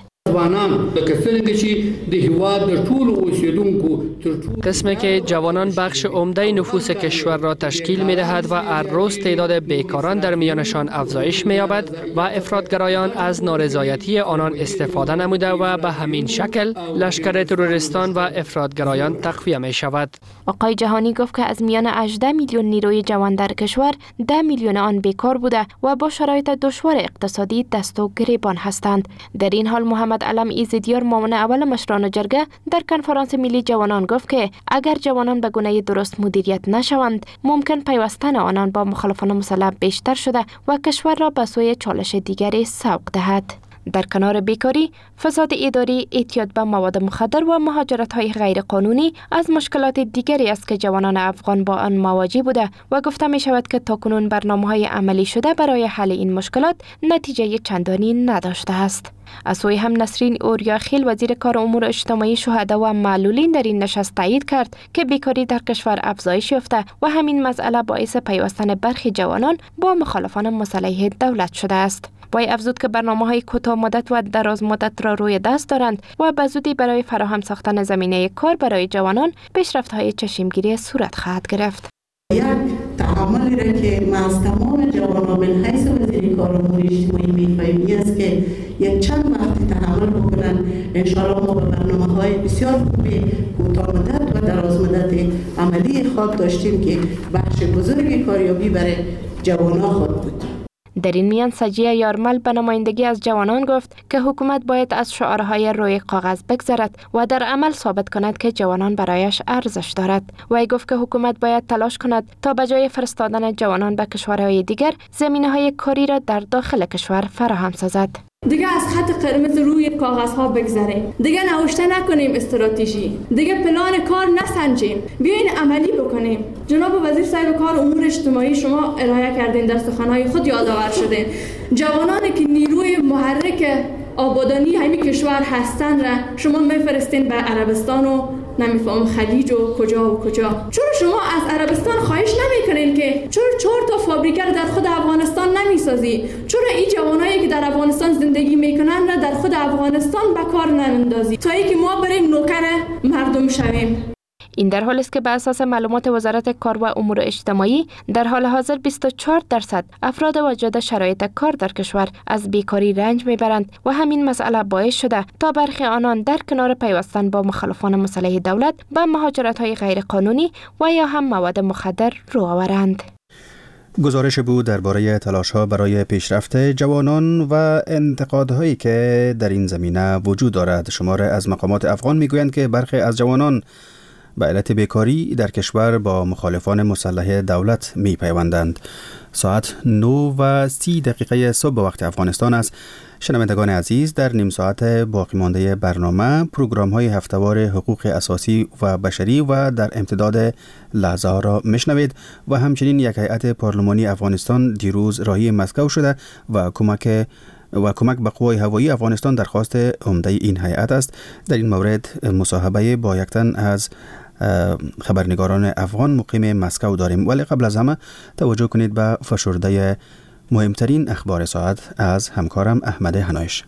قسمی که جوانان بخش عمده نفوس کشور را تشکیل می دهد و هر روز تعداد بیکاران در میانشان افزایش می یابد و افراطگرایان از نارضایتی آنان استفاده نموده و به همین شکل لشکر تروریستان و افراطگرایان تقویه می شود. آقای جهانی گفت که از میان هجده میلیون نیروی جوان در کشور ده میلیون آن بیکار بوده و با شرایط دشوار اقتصادی دست و گریبان هستند. در این حال محمد علم ایزدیار معاون اول مشران جرگه در کنفرانس ملی جوانان گفت که اگر جوانان به گونه درست مدیریت نشوند ممکن پیوستن آنان با مخالفان مسلح بیشتر شده و کشور را به سوی چالش دیگری سوق دهد. در کنار بیکاری، فساد اداری، اعتیاد به مواد مخدر و مهاجرت‌های غیر قانونی از مشکلات دیگری است که جوانان افغان با آن مواجه بوده و گفته می شود که تاکنون برنامه‌های عملی شده برای حل این مشکلات نتیجه چندانی نداشته است. از سوی هم نسرین اوریاخیل وزیر کار امور اجتماعی شهدا و معلولین در این نشست تایید کرد که بیکاری در کشور افزایش یافته و همین مسئله باعث پیوستن برخی جوانان با مخالفان مسلح دولت شده است. وی افزود که برنامه‌های کوتاه مدت و دراز مدت را روی دست دارند و به زودی برای فراهم ساختن زمینه کار برای جوانان پیشرفت‌های چشمگیری صورت خواهد گرفت. یک تعاملی را که ما از تمام جوانان من حیث وزیر کار امور اجتماعی می‌خواهیم است که یک چند وقت تحمل بکنن. انشاءالله ما به برنامه‌های بسیار خوبی کوتاه مدت و دراز مدت عملی خواب داشتیم که بخش بزرگی کاریابی برای جوانان خود بود. در این میان سجیه یارمل به نمایندگی از جوانان گفت که حکومت باید از شعارهای روی کاغذ بگذرد و در عمل ثابت کند که جوانان برایش ارزش دارد. وی گفت که حکومت باید تلاش کند تا به جای فرستادن جوانان به کشورهای دیگر زمینه‌های کاری را در داخل کشور فراهم سازد. دیگه از خط قرمز روی کاغذ ها بگذریم، دیگه نوشته نکنیم استراتژی، دیگه پلان کار نسنجیم، بیاین عملی بکنیم. جناب وزیر صاحب کار امور اجتماعی شما ارائه کردین در سخنهای خود یادآور شدین جوانانی که نیروی محرک آبادانی همین کشور هستند را شما میفرستین به عربستان و نمیفهم خلیج و کجا و کجا. چرا شما از عربستان خواهش نمیکنین که چرا چهار تا فابریکه در خود افغانستان نمیسازی؟ چرا این جوانایی که در افغانستان زندگی میکنن را در خود افغانستان به کار نمیندازی تا اینکه ما بریم نوکر مردم شویم؟ این در حالی است که به اساس معلومات وزارت کار و امور اجتماعی در حال حاضر بیست و چهار درصد افراد واجد شرایط کار در کشور از بیکاری رنج میبرند و همین مسئله باعث شده تا برخی آنان در کنار پیوستن با مخالفان مسلح دولت به مهاجرت‌های غیر قانونی و یا هم مواد مخدر رو آورند. گزارش بود درباره تلاش‌ها برای پیشرفت جوانان و انتقادهایی که در این زمینه وجود دارد. شماره از مقامات افغان میگویند که برخی از جوانان به علت بیکاری در کشور با مخالفان مسلح دولت می پیوندند. ساعت نه و سی دقیقه صبح وقت افغانستان است. شنوندگان عزیز، در نیم ساعت باقی مانده برنامه پروگرام های هفته‌وار حقوق اساسی و بشری و در امتداد لحظه ها را میشنوید و همچنین یک هیئت پارلمانی افغانستان دیروز راهی مسکو شده و کمک و کمک به قوای هوایی افغانستان درخواست عمده این هیئت است. در این مورد مصاحبه با یک تن از خبرنگاران افغان مقیم مسکو داریم، ولی قبل از همه توجه کنید به فشرده مهمترین اخبار ساعت از همکارم احمد هنایش.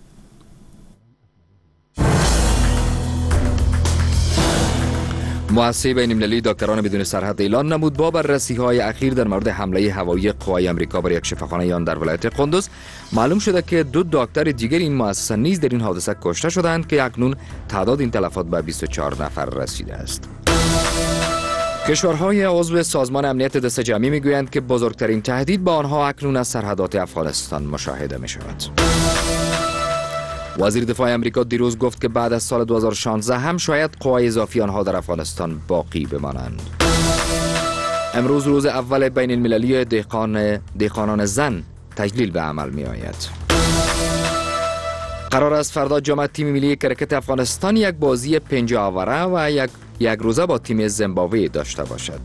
مؤسسه بین‌المللی دکتران بدون سرحد اعلان نمود با بررسی‌های اخیر در مورد حمله هوایی قوای آمریکا بر یک شفاخانه آن در ولایت قندوز معلوم شده که دو دکتر دیگر این مؤسسه نیز در این حادثه کشته شدند که اکنون تعداد این تلفات به بیست و چهار نفر رسیده است. کشورهای عضو سازمان امنیت دست جمعی میگویند که بزرگترین تهدید به آنها اکنون از سرحدات افغانستان مشاهده می شود. وزیر دفاع آمریکا دیروز گفت که بعد از سال دو هزار و شانزده هم شاید قوای اضافی آنها در افغانستان باقی بمانند. امروز روز اول بین المللی دهقان دهقانان زن تجلیل به عمل می آید. قرار است فردا جام تیم ملی کرکت افغانستان یک بازی پنجاه آوره و یک یک روزه با تیم زیمبابوه داشته باشد.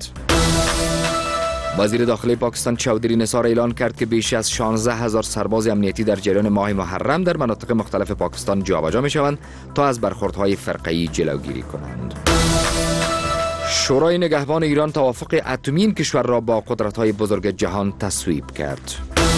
وزیر داخلی پاکستان چودری نثار اعلان کرد که بیش از شانزده هزار سرباز امنیتی در جریان ماه محرم در مناطق مختلف پاکستان جابجا می شوند تا از برخوردهای فرقه‌ای جلوگیری کنند. شورای نگهبان ایران توافق اتمی این کشور را با قدرت‌های بزرگ جهان تصویب کرد.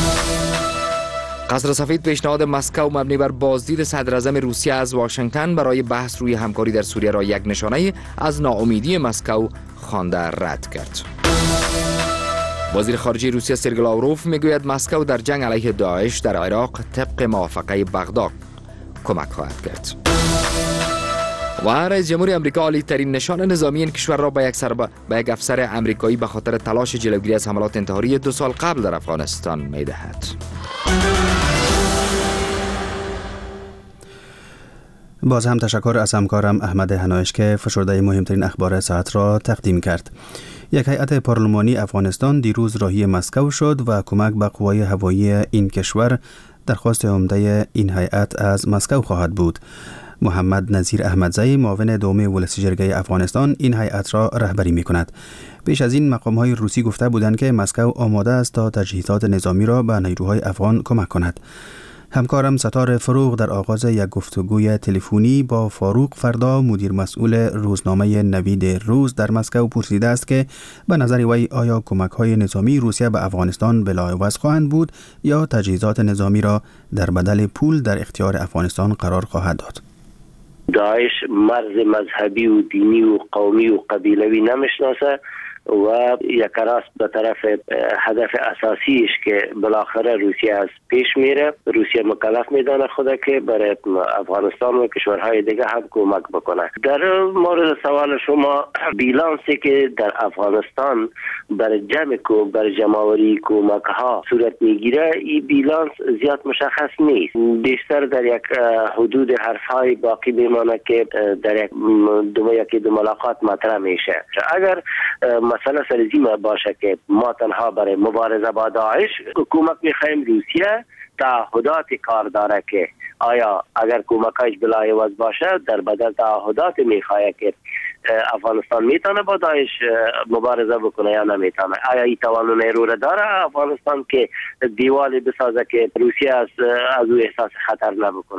قصر سفید پیشنهاد مسکو مبنی بر بازدید صدراعظم روسیه از واشنگتن برای بحث روی همکاری در سوریه را یک نشانه از ناامیدی مسکو خوانده رد کرد. وزیر خارجه روسیه سرگئی لاوروف میگوید مسکو در جنگ علیه داعش در عراق طبق موافقه بغداد کمک خواهد کرد. و رئیس جمهور آمریکا عالی ترین نشان نظامی این کشور را به یک سر به یک افسر آمریکایی به خاطر تلاش جلوگیری از حملات انتحاری دو سال قبل در افغانستان میدهد. باز هم تشکر از همکارم احمد هنایش که فشرده مهمترین اخبار ساعت را تقدیم کرد. یک هیئت پارلمانی افغانستان دیروز راهی مسکو شد و کمک به قوای هوایی این کشور درخواست عمده این هیئت از مسکو خواهد بود. محمد نظیر احمدزی معاون دوم ولسی جرگه افغانستان این هیئت را رهبری می کند. پیش از این مقام‌های روسی گفته بودند که مسکو آماده است تا تجهیزات نظامی را به نیروهای افغان کمک کند. همکارم ستار فروغ در آغاز یک گفتگوی تلفنی با فاروق فردا مدیر مسئول روزنامه نوید روز در مسکو پرسیده است که به نظر وی آیا کمک‌های نظامی روسیه به افغانستان بلاعوض خواهند بود یا تجهیزات نظامی را در بدل پول در اختیار افغانستان قرار خواهد داد؟ داعش مرز مذهبی و دینی و قومی و قبیلوی نمیشناسه و یک راست به طرف هدف اساسیش که بالاخره روسیه از پیش میره. روسیه مکلف میدانه خود که برای افغانستان و کشورهای دیگه هم کمک بکنه. در مورد سوال شما، بیلانسی که در افغانستان برای جمع کو برای جمعوری کمک ها صورت میگیره، این بیلانس زیاد مشخص نیست. بیشتر در یک حدود حرفهای باقی میمانه که در یک دو یکی دو ملاقات مطرح میشه. اگر مثلا سرزیمه باشه که ما تنها برای مبارزه با داعش کمک میخوایم، روسیه تعهدات کار داره که آیا اگر کمکش بلاعوض باشه در بدل تعهدات میخواه که افغانستان میتونه با داعش مبارزه بکنه یا نمیتونه. آیا این توان نیرو داره افغانستان که دیوالی بسازه که روسیه از از او احساس خطر نبکنه؟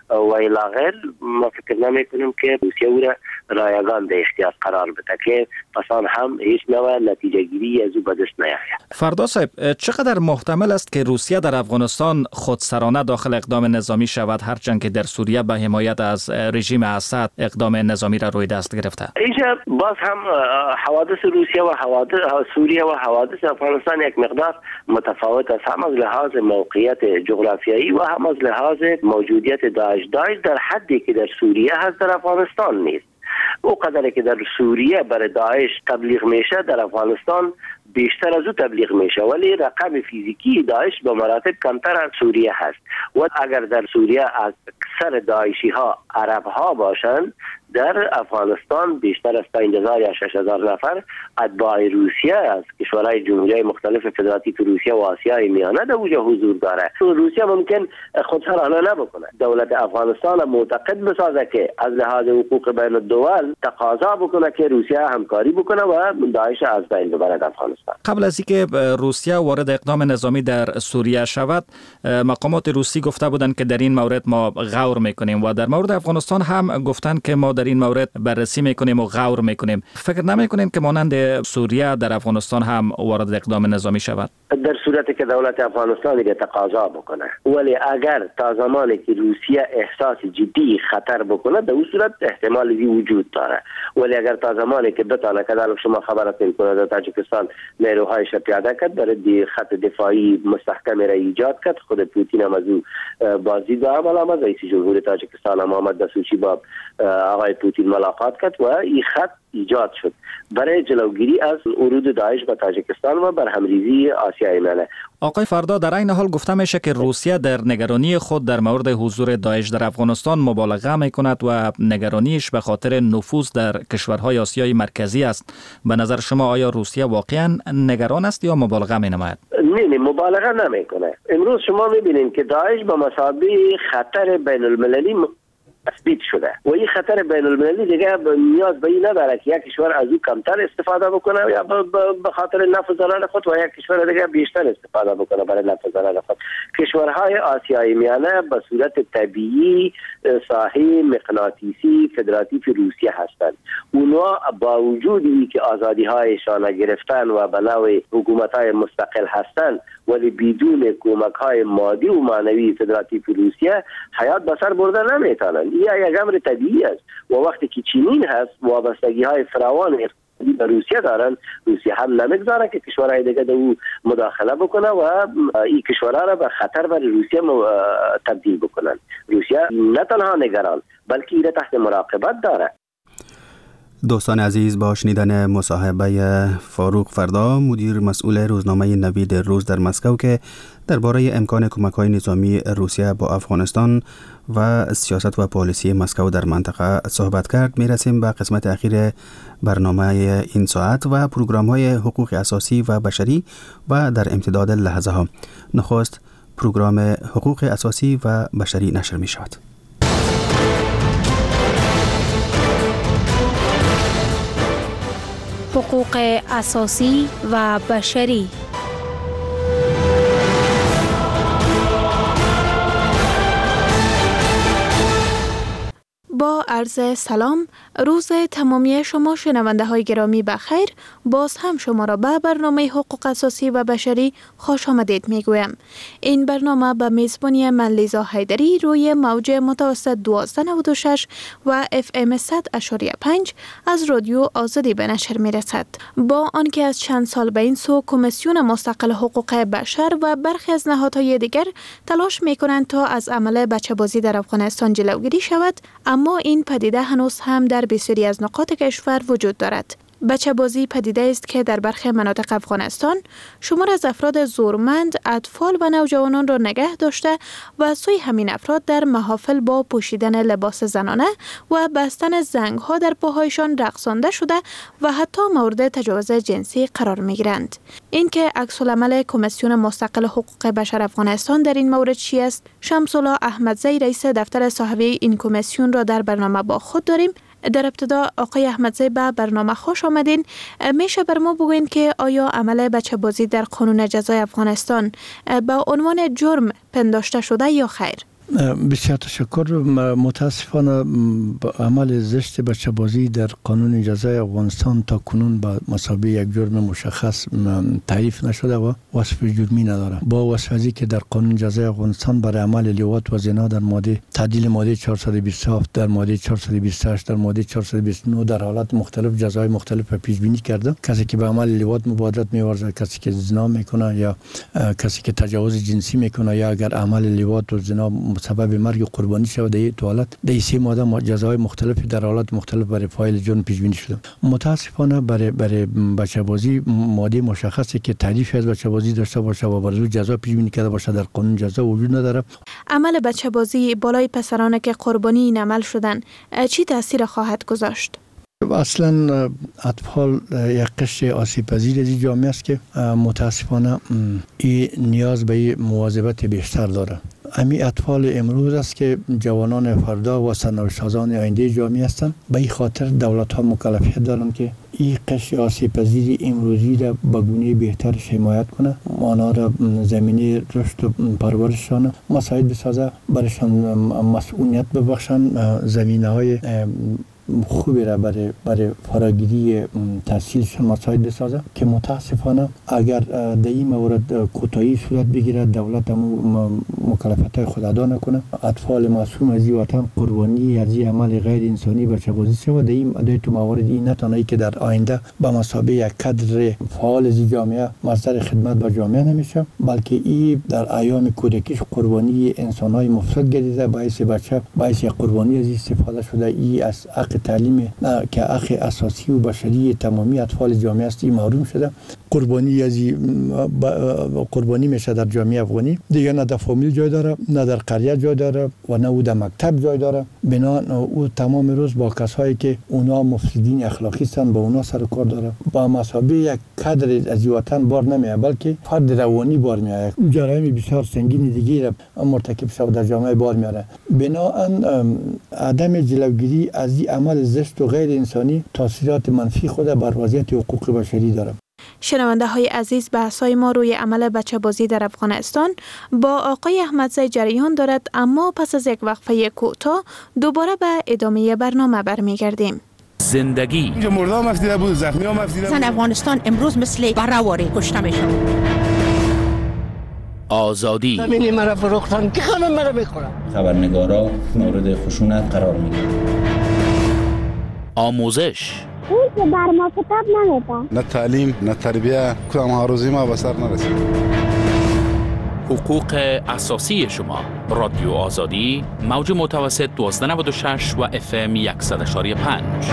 و الا غیر ما فکر نمی کنیم که روسیه او را رایگان در اختیار قرار بده که پسان هم هیچ نوع نتیجه گیری از او به دست نیاید. فردا صاحب، چقدر محتمل است که روسیه در افغانستان خودسرانه داخل اقدام نظامی شود، هرچند که در سوریه به حمایت از رژیم اسد اقدام نظامی را روی دست گرفته؟ اینجا باز هم حوادث روسیه و حوادث سوریه و حوادث افغانستان یک مقدار متفاوت است، هم از لحاظ موقعیت جغرافیایی و هم از لحاظ موجودیت داعش. داعش در حدی که در سوریه هست در افغانستان نیست. او قدری که در سوریه برای داعش تبلیغ میشه در افغانستان بیشتر از او تبلیغ میشه، ولی رقم فیزیکی داعش به مراتب کمتر از سوریه هست. و اگر در سوریه اکثر داعشی ها عرب ها باشند، در افغانستان بیشتر از پنج هزار یا شش هزار نفر اتباع روسیه از کشورهای جمهوری مختلف فدراتیو روسیه و آسیای میانه در اونجا حضور داره. روسیه ممکن خودسرانه نبکنه، دولت افغانستان معتقد بسازه که از لحاظ حقوق بین الدول تقاضا بکنه که روسیه همکاری بکنه و داعش از بین ببرد افغانستان. قبل از اینکه روسیه وارد اقدام نظامی در سوریه شود، مقامات روسی گفته بودند که در این مورد ما غور میکنیم و در مورد افغانستان هم گفتند که ما در این مورد بررسی میکنیم و غور میکنیم. فکر نمیکنیم که مانند سوریه در افغانستان هم وارد اقدام نظامی شود؟ در صورتی که دولت افغانستان دیگه تقاضا بکنه، ولی اگر تا زمانی که روسیه احساس جدی خطر بکنه در اون صورت احتمالی وجود داره. ولی اگر تا زمانی که بتانه که در شما خبرتون کنه در تاجیکستان نیروهایش پیاده کرد، برای خط دفاعی مستحکمی را ایجاد کرد، خود پوتین هم از او بازدید و عمل آمد. رئیس جمهور تاجیکستان محمد دسوچی با آقای پوتین ملاقات کرد و این خط ایجاد شد برای جلوگیری از ورود داعش به تاجیکستان و برهمریزی آسیای میانه. آقای فردا، در این حال گفته میشه که روسیه در نگرانی خود در مورد حضور داعش در افغانستان مبالغه میکند و نگرانیش به خاطر نفوذ در کشورهای آسیای مرکزی است. به نظر شما آیا روسیه واقعا نگران است یا مبالغه مینماید؟ نه نه، مبالغه نمیکنه. امروز شما میبینید که داعش به مثابه خطر بین المللی تثبیت شده و این خطر بین المللی دیگه نیاز به این نداره که یک کشور از او کمتر استفاده بکنه یا به خاطر نفع زنان خود و یک کشور دیگه بیشتر استفاده بکنه برای نفع زنان خود. کشورهای آسیای میانه به صورت طبیعی ساحه مغناطیسی فدراتیو روسیه هستند. اونا با وجودی که آزادی هایشان گرفتن و به نوع حکومت های مستقل هستند، ولی بدون کمک های مادی و معنوی فدراتیو روسیه حیات بسر برده نمیتونن. این یک امر طبیعی است و وقتی که چنین هست وابستگی های فراوان به روسیه دارن، روسیه هم نمیگذاره که کشورهای دیگه در او مداخله بکنه و این کشورها را به خطر برای روسیه تبدیل بکنن. روسیه نه تنها نگران بلکه ایره تحت مراقبت داره. دوستان عزیز، با شنیدن مصاحبه فاروق فردا، مدیر مسئول روزنامه نوید روز در مسکو که درباره امکان کمک‌های نظامی روسیه با افغانستان و سیاست و پالیسی مسکو در منطقه صحبت کرد، میرسیم به قسمت اخیر برنامه این ساعت و پروگرام‌های حقوق اساسی و بشری و در امتداد لحظه ها. نخست پروگرام حقوق اساسی و بشری نشر می شود. حقوق اساسی و بشری. با عرض سلام، روز تمامی شما شنونده های گرامی بخیر. باز هم شما را به برنامه حقوق اساسی و بشری خوش آمدید می گویم. این برنامه به میزبانی من لیزا حیدری روی موج متوسط دوازده نود و شش و اف ام صد اشاری پنج از رادیو آزادی به نشر می رسد. با آنکه از چند سال به این سو کمیسیون مستقل حقوق بشر و برخی از نهادهای دیگر تلاش می کنند تا از عمل بچه‌بازی در افغانستان جلوگیری شود، اما این پدیده هنوز هم در بسیاری از نقاط کشور وجود دارد. بچه‌بازی پدیده است که در برخی مناطق افغانستان شمار از افراد زورمند، اطفال و نوجوانان را نگه داشته و سوی همین افراد در محافل با پوشیدن لباس زنانه و بستن زنگ‌ها در پاهایشان رقصانده شده و حتی مورد تجاوز جنسی قرار می‌گیرند. اینکه عکس‌العمل کمیسیون مستقل حقوق بشر افغانستان در این مورد چی است، شمس‌الله احمدزی رئیس دفتر صاحبه این کمیسیون را در برنامه با خود داریم. در ابتدا آقای احمدزی به برنامه خوش آمدین. میشه بر ما بگوین که آیا عمل بچه‌بازی در قانون جزای افغانستان با عنوان جرم پنداشته شده یا خیر؟ بسیار تشکر. متاسفانه عمل زشت بچه‌بازی در قانون جزای افغانستان تا کنون به مثابه یک جرم مشخص تعریف نشده و وصف جرمی نداره. با وصفی که در قانون جزای افغانستان برای عمل لواط و زنا در ماده تعدیل ماده چهارصد و بیست و هفت، در ماده چهارصد و بیست و هشت، در ماده چهارصد و بیست و نه در حالات مختلف جزای مختلف پیش بینی کرده. کسی که به عمل لواط مبادرت می‌ورزد، کسی که زنا میکنه یا کسی که تجاوز جنسی میکنه یا اگر عمل لواط و زنا سبب مرگ قربانی شود، در این حالت در سه ماده جزای مختلفی در حالات مختلف برای فاعل جرم پیش بینی شده. متاسفانه برای برای بچه‌بازی ماده مشخصی که تعریفی از بچه‌بازی داشته باشه و برای جزا پیش بینی کرده باشه در قانون جزا وجود نداره. عمل بچه‌بازی بالای پسران که قربانی این عمل شدن چی تاثیر خواهد گذاشت؟ اصلا اطفال یک قشر آسیب پذیر از جامعه است که متاسفانه این نیاز به مواظبت بیشتر داره. امی اطفال امروز است که جوانان فردا و سرنوشت‌سازان آینده جامعه هستند. به این خاطر دولت ها مکلفیت دارند که این قشر آسیب پذیر امروزی را به گونه بهتر حمایت کنه، آنها را زمینه رشد و پرورششان مساعد بسازه، برایشان مسئولیت ببخشند، زمینه های خوبی را برای برای فراگیری تحصیلشان مساعد بسازه که متاسفانه اگر در این مورد کوتاهی صورت بگیرد، دولت هم مکلفیت‌های خود ادا نکنه، اطفال معصوم از این وطن قربانی از این عمل غیر انسانی بچه‌بازی شود، در این در تو موارد این نه تنهایی که در آینده به مثابه یک کادر فعال از جامعه مصدر خدمت به جامعه نمیشه، بلکه این در ایام کودکیش قربانی انسان‌های مفسد گردیده، باعث بچه باعث قربانی از استفاده شده. این از تعلیم که حق اساسی و بشری تمامی اطفال جامعه است محروم شده، قربانی از قربانی میشه در جامعه افغانی. دیگه نه در فامیل جای داره، نه در قریه جای داره و نه او در مکتب جای داره. بنا او تمام روز با کسایی که اونا مفسدین اخلاقی هستند با اونا سر کار داره. با مسابقه یک کادر از وطن بار نمیاد، بلکه فرد روانی بار میاد. جرایم بسیار سنگین دیگه مرتکب شده در جامعه بار میاره. بنابراین عدم جلوگیری از این عمل زشت و غیر انسانی تاثیرات منفی خود بر وضعیت حقوق بشری داره. شنونده های عزیز، بحث‌های ما روی عمل بچه‌بازی در افغانستان با آقای احمدزی جریان دارد، اما پس از یک وقفه کوتاه دوباره به ادامه برنامه برمیگردیم. زندگی اینجا مرده هم افدیده بود، زخمی هم افدیده بود. زن افغانستان امروز مثل بره‌واره کشته میشه. آزادی زمینی مرا فروختن که خانم مرا بخورم. خبرنگارا مورد خشونت قرار میگیرن. آموزش اون که بر ما کتاب نمیده، نه تعلیم نه تربیه، کدام هاروزی ما به سر نرسید. حقوق اساسی شما. رادیو آزادی، موج متوسط دوازده نود و شش و اف ام صد و شش و پنج.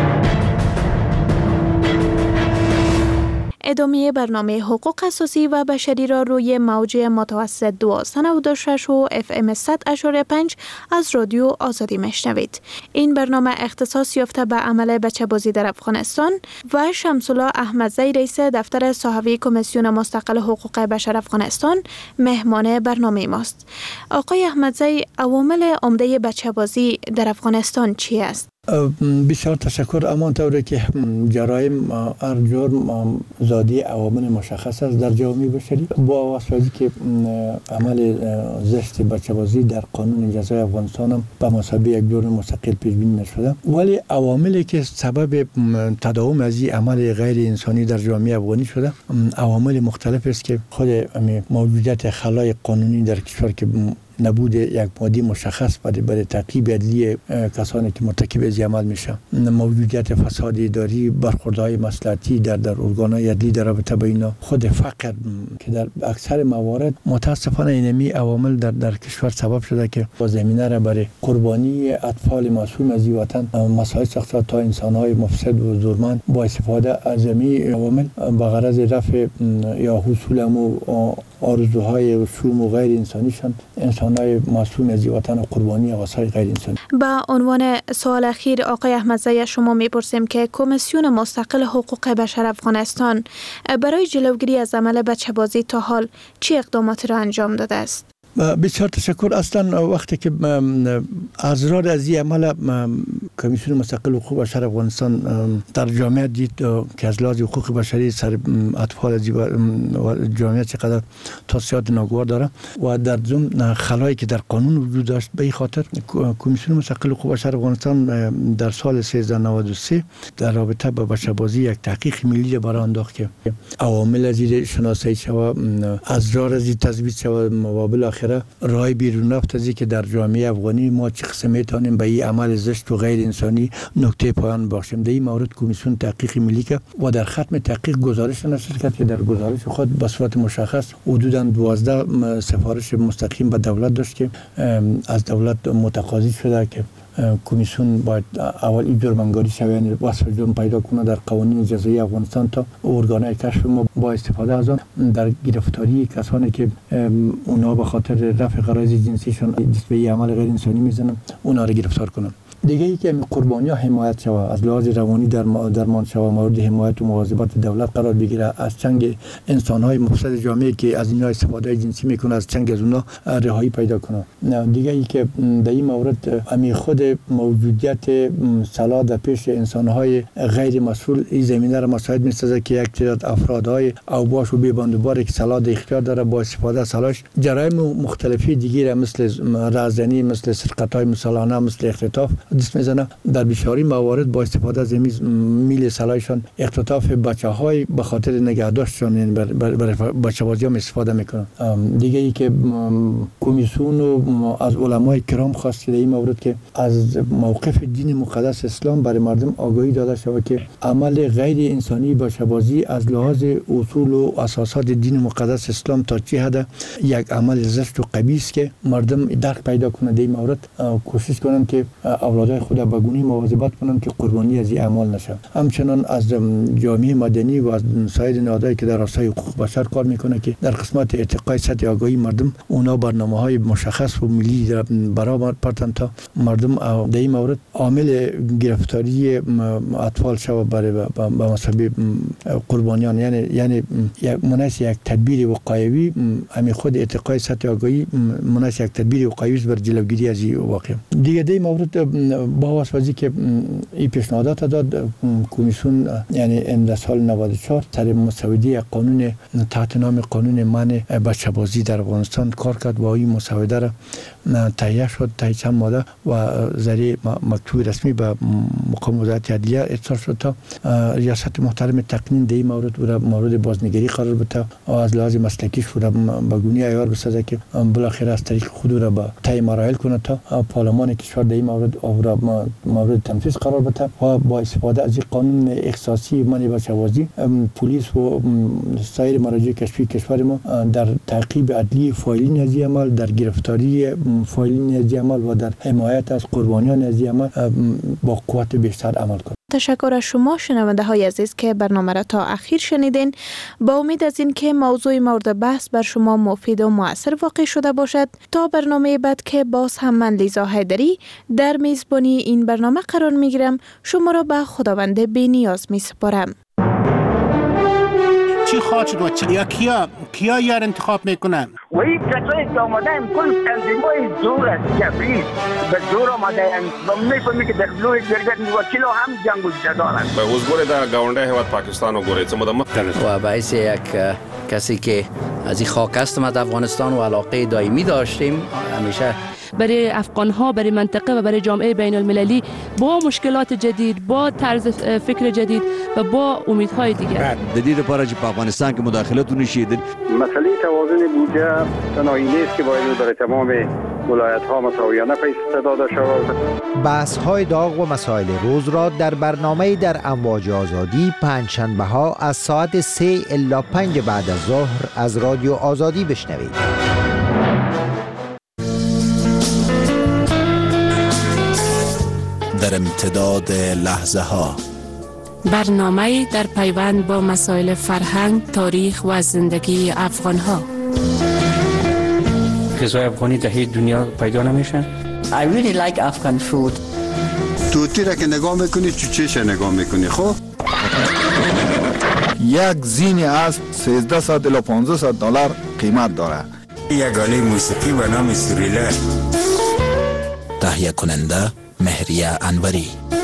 ادامه برنامه حقوق اساسی و بشری را روی موج متوسط دوازده نود و شش و اف ام صد و پنج از رادیو آزادی میشنوید. این برنامه اختصاص یافته به عمل بچه‌بازی در افغانستان و شمس‌الله احمدزی رئیس دفتر صحوی کمیسیون مستقل حقوق بشر افغانستان مهمان برنامه ماست. آقای احمدزی، عوامل عمده بچه‌بازی در افغانستان چی است؟ بسیار تشکر. اما طوری که جرایم هر جرم زادی عوامل مشخص است در جامعه بشری، با واسطه که عمل زشت بچه‌بازی در قانون جزای افغانستان هم به مثابه یک جرم مستقل پیش بینی نشده، ولی عواملی که سبب تداوم از این عمل غیر انسانی در جامعه افغانی شده عوامل مختلف است که خود موجودیت خلای قانونی در کشور که نبود یک ماده مشخص برای برای تعقیب عدلی کسانی که مرتکب از عمل میشن، موجودیت فساد اداری، برخوردهای مصلحتی در در ارگان‌های عدلی در رابطه با اینا، خود فقر که در اکثر موارد متاسفانه اینمی عوامل در در کشور سبب شده که با زمینه را برای قربانی اطفال معصوم از وطن مسائل ساخته تا انسان‌های مفسد و زورمند با استفاده از این عوامل به غرض رفع یا حصول امو آرزوهای شوم و غیر انسانیشان انسان‌های معصوم از وطن قربانی آثار غیر انسانی. با عنوان سوال اخیر آقای احمدزی شما میپرسیم که کمیسیون مستقل حقوق بشر افغانستان برای جلوگیری از عمل بچه‌بازی تا حال چه اقداماتی را انجام داده است؟ بسیار تشکر. اصلا وقتی که اضرار از این عمل کمیسیون مستقل حقوق بشر افغانستان در جامعه دید که از لحاظ حقوق بشری سر اطفال جامعه چقدر تاثیرات ناگوار داره و در ضمن خلایی که در قانون وجود داشت. به این خاطر کمیسیون مستقل حقوق بشر افغانستان در سال سیزده نود و سه در رابطه با بشربازی یک تحقیق ملی برای انداخت که عوامل از این شناسایی شود، از راه از این تثبیت شود و بالاخره راه بیرون رفت از که در جامعه افغانی ما چه قسم میتونیم به این عمل زشت و غیر انسانی نقطه پایان باشیم. در این مورد کمیسیون تحقیق ملی که و در ختم تحقیق گزارش نشر کرد که در گزارش خود به صورت مشخص حدوداً دوازده سفارش مستقیم به دولت داشت که از دولت متقاضی شده که کمیسیون باید اول این جرم‌انگاری شوه، یعنی وصف جرم پیدا کنه در قوانین جزایی افغانستان تا ارگان‌های کشف ما با استفاده از آن در گرفتاری کسانی که اونا به خاطر رفع غرایز جنسیشون دست به این عمل غیر انسانی میزنن اونا رو گرفتار کنن. دیگه ای که قربانی‌ها حمایت شوه، از لحاظ روانی در درمان شوه، مورد حمایت و مواظبت دولت قرار بگیره، از چنگ انسان‌های مفسد جامعه که از اینا استفاده جنسی میکنه از چنگ از اونا رهایی پیدا کنه. دیگه ای که در این مورد امی خود موجودیت سلا در پیش انسان‌های غیر مسئول این زمینه را مساعد می‌سازه که یک تعداد افرادهای اوباش و بی‌باندوبار که سلا در اختیار داره با استفاده از سلاش جرایم مختلفی دیگه مثل رازدنی، مثل سرقت‌های مسلحانه، مثل اختطاف دست میزنه. در بسیاری موارد با استفاده از میل سلاحشان اختطاف بچه‌های به خاطر نگهداشتشان یعنی برای بچه‌بازی هم استفاده میکنن. دیگه ای که کمیسیون از علمای کرام خواست در این مورد که از موقف دین مقدس اسلام برای مردم آگاهی داده شود که عمل غیر انسانی بچه‌بازی از لحاظ اصول و اساسات دین مقدس اسلام تا چه حد یک عمل زشت و قبیح است که مردم درک پیدا کنند. در این مورد کوشش کنند که اولادای خود به گونه مواظبت کنند که قربانی از این اعمال نشه. همچنان از جامعه مدنی و از سایر نهادهایی که در راستای حقوق بشر کار میکنه که در قسمت ارتقای سطح آگاهی مردم اونا برنامه‌های مشخص و ملی برابر پرتن تا مردم در این مورد عامل گرفتاری اطفال شو برای به مسابقه قربانیان یعنی یعنی یک مناسب یک تدبیر وقایوی همین خود ارتقای سطح آگاهی مناسب یک تدبیر وقایوی بر جلوگیری از این واقعه. دیگه در این مورد با واسطه که این پیشنهادات داد کمیسیون یعنی اند سال نود و چهار سر مسوده قانون تحت نام قانون منع بچه‌بازی در افغانستان کار کرد و این مسوده را تهیه شد تا چند ماده و ذریعه مکتوب رسمی به مقام وزارت عدلیه ارسال شد تا ریاست محترم تقنین در این مورد و مورد بازنگری قرار بده و از لحاظ مسلکیش را به گونه عیار بسازه که بالاخره از طریق خود را به طی مراحل کنه تا پارلمان کشور در این مورد را مورد تنفیذ قرار بده و با استفاده از این قانون اختصاصی منع بچه‌بازی پلیس و سایر مراجع کشفی کشور ما در تعقیب عدلی فاعلین از این عمل، در گرفتاری فاعلین از این عمل و در حمایت از قربانیان از این عمل با قوت بیشتر عمل کنه. تشکر از شما شنونده های عزیز که برنامه را تا اخیر شنیدین. با امید از این که موضوع مورد بحث بر شما مفید و مؤثر واقع شده باشد. تا برنامه بعد که باز هم من لیزا حیدری در میزبانی این برنامه قرار می گیرم، شما را به خداوند بی نیاز می سپارم. چی خواهد شد و چی؟ یا کیا کیا یار انتخاب میکنن؟ و این کسایی که آمده این کل تنظیمای زور است جبری به زور آمده این میفهمی که در لوی درگت وکیل هم جنگ و جدال است. به حضور در گاونده هیواد پاکستان و گوره چمو دم و باعث یک کسی که از این خاک است در افغانستان و علاقه دائمی داشتیم همیشه برای افغان ها، برای منطقه و برای جامعه بین المللی با مشکلات جدید، با طرز فکر جدید و با امیدهای دیگر. جدید پاره چې په افغانستان کې مداخلت ونشي. مسئله توازن بودجه تنهایی نیست که باید برای تمام ولایت ها مساویانه پیش داده شود. بحث های داغ و مسائل روز را در برنامه در امواج آزادی پنجشنبه ها از ساعت سه الی پنج بعد از ظهر از رادیو آزادی بشنوید. در امتداد لحظه ها برنامه در پیوند با مسائل فرهنگ، تاریخ و زندگی افغان ها. غذای افغانی در هیچ دنیا پیدا نمیشن. I really like Afghan food. توتی را که نگاه میکنی چو چیش نگاه میکنی خب یک زین اسب سیزده الی پانزده دلار قیمت داره. یک آله موسیقی به نام سوریله تهیه کننده مهریه انوری.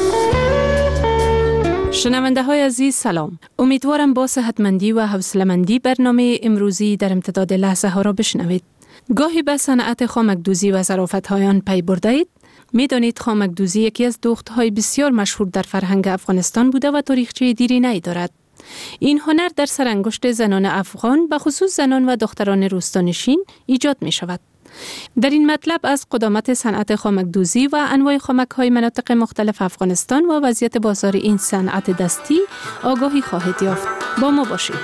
شنونده های عزیز سلام. امیدوارم با صحتمندی و حوصله‌مندی برنامه امروزی در امتداد لحظه ها را بشنوید. گاهی به صنعت خامک‌دوزی و ظرافت های آن پی برده اید؟ می دانید خامک‌دوزی یکی از دوخت های بسیار مشهور در فرهنگ افغانستان بوده و تاریخچه دیرینه‌ای دارد. این هنر در سرانگشت زنان افغان به خصوص زنان و دختران روستانشین ایجاد می شود. در این مطلب از قدامت صنعت خامک‌دوزی و انواع خامک‌های مناطق مختلف افغانستان و وضعیت بازار این صنعت دستی آگاهی خواهید یافت. با ما باشید.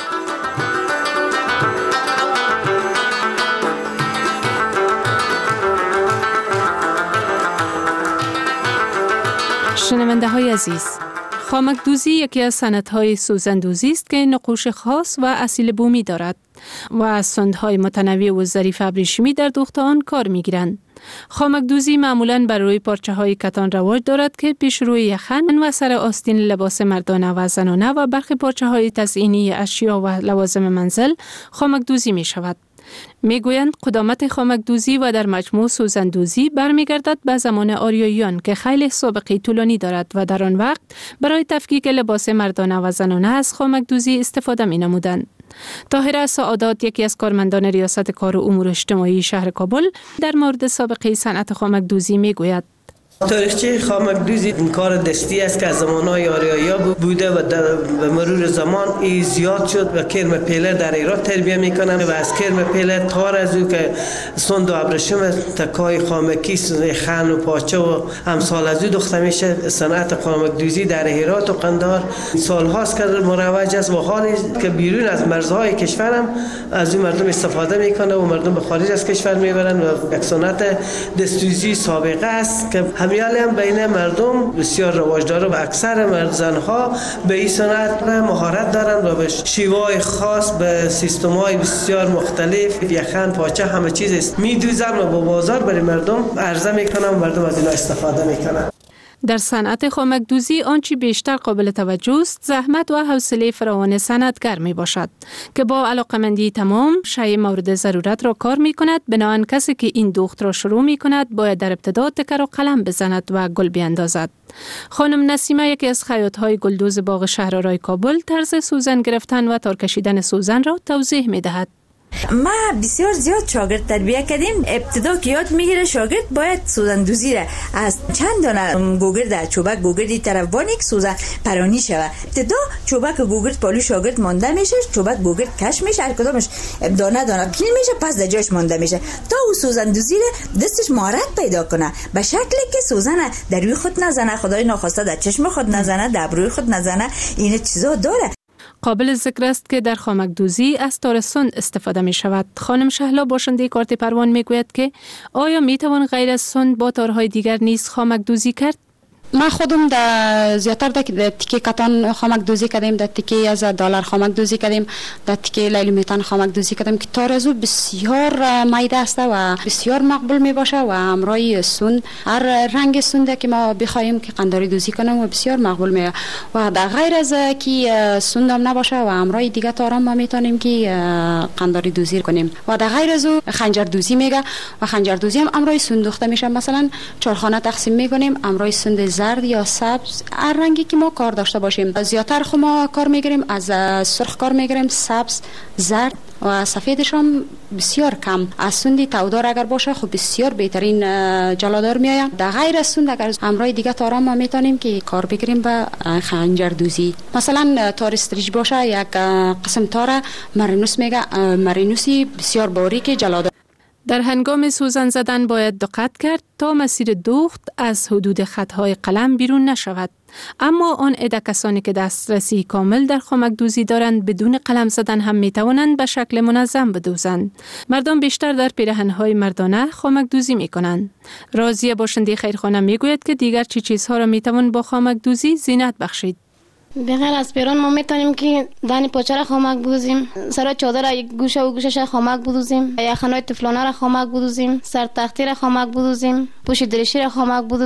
شنونده های عزیز، خامک‌دوزی یکی از صنعت‌های سوزندوزی است که نقوش خاص و اصیل بومی دارد و از سندهای متنوع و ظریف ابریشمی در دوخت آن کار می‌گیرند. خامک‌دوزی معمولاً بر روی پارچه‌های کتان رواج دارد که پیش روی یخن و سر آستین لباس مردانه و زنانه و برخی پارچه‌های تزئینی اشیا و لوازم منزل خامک‌دوزی می‌شود. میگویند قدامت خامک‌دوزی و در مجموع سوزندوزی برمیگردد به زمان آریاییان که خیلی سابقه طولانی دارد و در آن وقت برای تفکیک لباس مردانه و زنانه از خامک‌دوزی استفاده می‌نمودند. طاهره سعادات، یکی از کارمندان ریاست کار و امور اجتماعی شهر کابل، در مورد سابقه صنعت خامک‌دوزی میگوید: تاریخچه خامک‌دوزی این کار دستی است که از زمانهای آریایی‌ها بوده و به مرور زمان این زیاد شد و کرم پیله در ایران تربیه میکنن و از کرم پیله تار از او که سند و ابریشم، تکای خامکی، خن و پاچه و امثال از او دخته میشه. صنعت خامک‌دوزی در هرات و قندهار سالهاست که مروج است و حالی که بیرون از مرزهای کشورم از این مردم استفاده میکنه و مردم به خارج از کشور میبرن و یک صنعت دستوزی سابقه است که همیالی هم بین مردم بسیار رواج داره و اکثر مرد زنها به این صنعت مهارت دارن و به شیوهای خاص به سیستم‌های بسیار مختلف یخن پاچه همه چیز است میدوزن و با بازار برای مردم عرضه میکنن و مردم از اینا استفاده میکنن. در صنعت خامک‌دوزی آنچه بیشتر قابل توجه است زحمت و حوصله فراوان صنعتگر می باشد که با علاقمندی تمام شیء مورد ضرورت را کار می کند. بنابراین کسی که این دوخت را شروع می کند باید در ابتدا تکر و قلم بزند و گل بیاندازد. خانم نسیمه، یکی از خیاط‌های گلدوز باغ شهرآرای کابل، طرز سوزن گرفتن و تار کشیدن سوزن را توضیح می دهد. ما بسیار زیاد شاگرد تربیه کردیم. ابتدا که یاد میگیره شاگرد باید سوزندوزی را از چند دانه گوگرد چوبک گوگردی طرف وانیک سوزن پرانی شود. ابتدا چوبک گوگرد پالو شاگرد مانده میشه، چوبک گوگرد کش میشه، هر کدامش دانه دانه کیل میشه، پس در جاش مانده میشه تا او سوزندوزی را دستش مهارت پیدا کنه به شکلی که سوزن در روی خود نزنه، خدای ناخواسته در چشم خود نزنه، در ابروی خود نزنه. این چیزا داره. قابل ذکر است که در خامک‌دوزی از تار سند استفاده می شود. خانم شهلا باشنده کارت پروان می گوید که آیا می توان غیر از سند با تارهای دیگر نیز خامک‌دوزی کرد؟ ما خودم در زیاتر در تیکه کتان خامک‌دوزی کردیم، در تیکه از دلار خامک‌دوزی کردیم، در تیکه لیلی میتان خامک‌دوزی کردیم که تار از او بسیار میده است و بسیار مقبول می باشه و همراه سند هر رنگ سند که ما بخوایم که قنداری دوزی کنیم و بسیار مقبول می و در غیر از که سند هم نباشه و همراه دیگه تارم ما میتونیم که قنداری دوزی کنیم و در غیر از او خنجر دوزی میگه و خنجر دوزی هم همراه سند دوخته میشه. مثلا چهارخانه تقسیم میکنیم، همراه سند زرد یا سبز، هر رنگی که ما کار داشته باشیم. زیاتر خو ما کار میگیریم از سرخ کار میگیریم، سبز، زرد و سفیدش هم بسیار کم. از سندی تودار اگر باشه خب بسیار بهترین جلادار میآید. در غیر از سند اگر همراه دیگه تارا ما میتونیم که کار بگیریم به خنجر دوزی. مثلا تار استریج باشه یک قسم تار مرینوس میگه، مرینوسی بسیار باریک جلادار. در هنگام سوزن زدن باید دقت کرد تا مسیر دوخت از حدود خطهای قلم بیرون نشود. اما آن عده کسانی که دسترسی کامل در خامک‌دوزی دارند بدون قلم زدن هم می توانند به شکل منظم بدوزند. مردم بیشتر در پیراهن‌های مردانه خامک‌دوزی می کنند. راضیه باشنده خیرخانه می گوید که دیگر چی چیزها را می توان با خامک‌دوزی زینت بخشید. بغیر از پیران ما میتونیم که دانی پاچه را خامک بدوزیم، سر چادر را یک گوشه و گوشش خامک بدوزیم، یخنای تفلانه را خامک بدوزیم، سر تختی را خامک بدوزیم، پوش دریشی را خامک بدوزیم.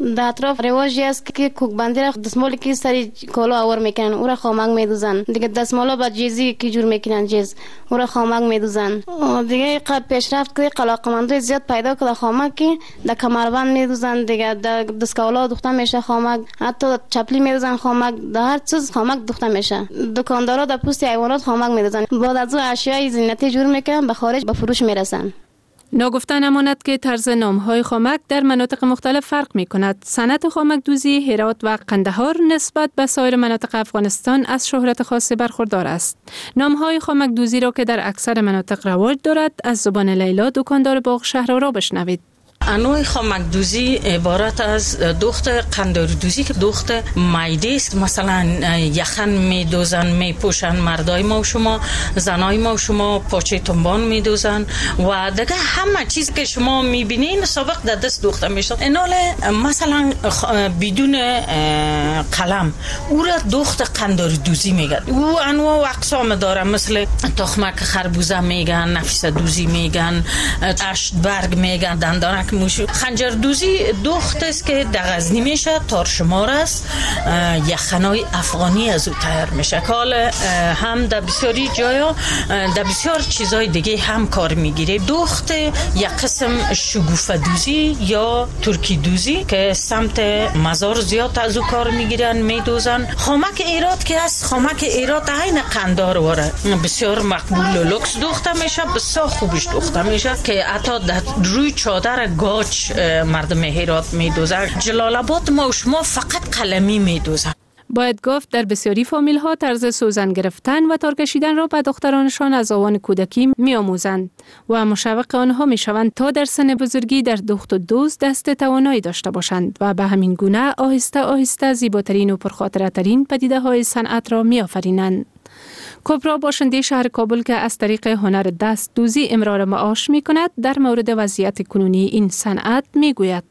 در اطراف رواجی است که کوکبندی را دستمالی که سری کالا آور میکنن او را خامک میدوزن. دیگه دستمالا با جیزی که جور میکنن جیز او را خامک میدوزن. دیگه قد پیشرفت که علاقمندای زیاد پیدا کرده خامک که در کمربند میدوزن، دیگه در دستکالا دوخته میشه خامک، حتی چپلی میدوزن خامک، در هر چیز خامک دوخته میشه. دکاندارا در پوست حیوانات خامک میدوزن. بعد از اون اشیای زینتی جور میکنن به خارج به فروش میرسن. ناگفته نماند که طرز نام‌های خامک در مناطق مختلف فرق می‌کند. صنعت خامک دوزی هرات و قندهار نسبت به سایر مناطق افغانستان از شهرت خاصی برخوردار است. نام‌های خامک دوزی را که در اکثر مناطق رواج دارد از زبان لیلا دکاندار باغ شهرآرا بشنوید. انواع خامک دوزی عبارت از دوخت قنداری دوزی که دوخت میده است. مثلا یخن میدوزن، میپوشن مردای ما و شما، زنای ما و شما پاچه تنبان میدوزن و دیگه همه چیز که شما میبینین سابق در دست دوخته میشه. اینال مثلا بدون قلم او را دوخت قنداری دوزی میگن. او انواع و اقسام داره، مثل تخمک خربوزه میگن، نفیس دوزی میگن، اشت برگ میگن، دندانک موشو. خنجر دوزی دوخت است که در غزنی میشه، تارشمار است، یخنای افغانی از او تیار میشه. کال هم در بسیاری جایا در بسیار چیزای دیگه هم کار میگیره. دوخت یک قسم شگوفه دوزی یا ترکی دوزی که سمت مزار زیاد از او کار میگیرن، میدوزن. خامک ایراد که از خامک ایراد عین قندار واره، بسیار مقبول و لوکس دوخته میشه، بسیار خوبش دوخته میشه که حتی در روی چادر گاچ مردم هرات میدوزن. جلال آباد ما و شما فقط قلمی میدوزن. باید گفت در بسیاری فامیل ها طرز سوزن گرفتن و تار کشیدن را به دخترانشان از آوان کودکی می آموزند و مشوق آنها می شوند تا در سن بزرگی در دوخت و دوز دست توانایی داشته باشند و به همین گونه آهسته آهسته زیباترین و پرخاطرترین پدیده های صنعت را می آفرینند. کبرا باشنده شهر کابل که از طریق هنر دست دوزی امرار معاش می کند در مورد وضعیت کنونی این صنعت می گوید.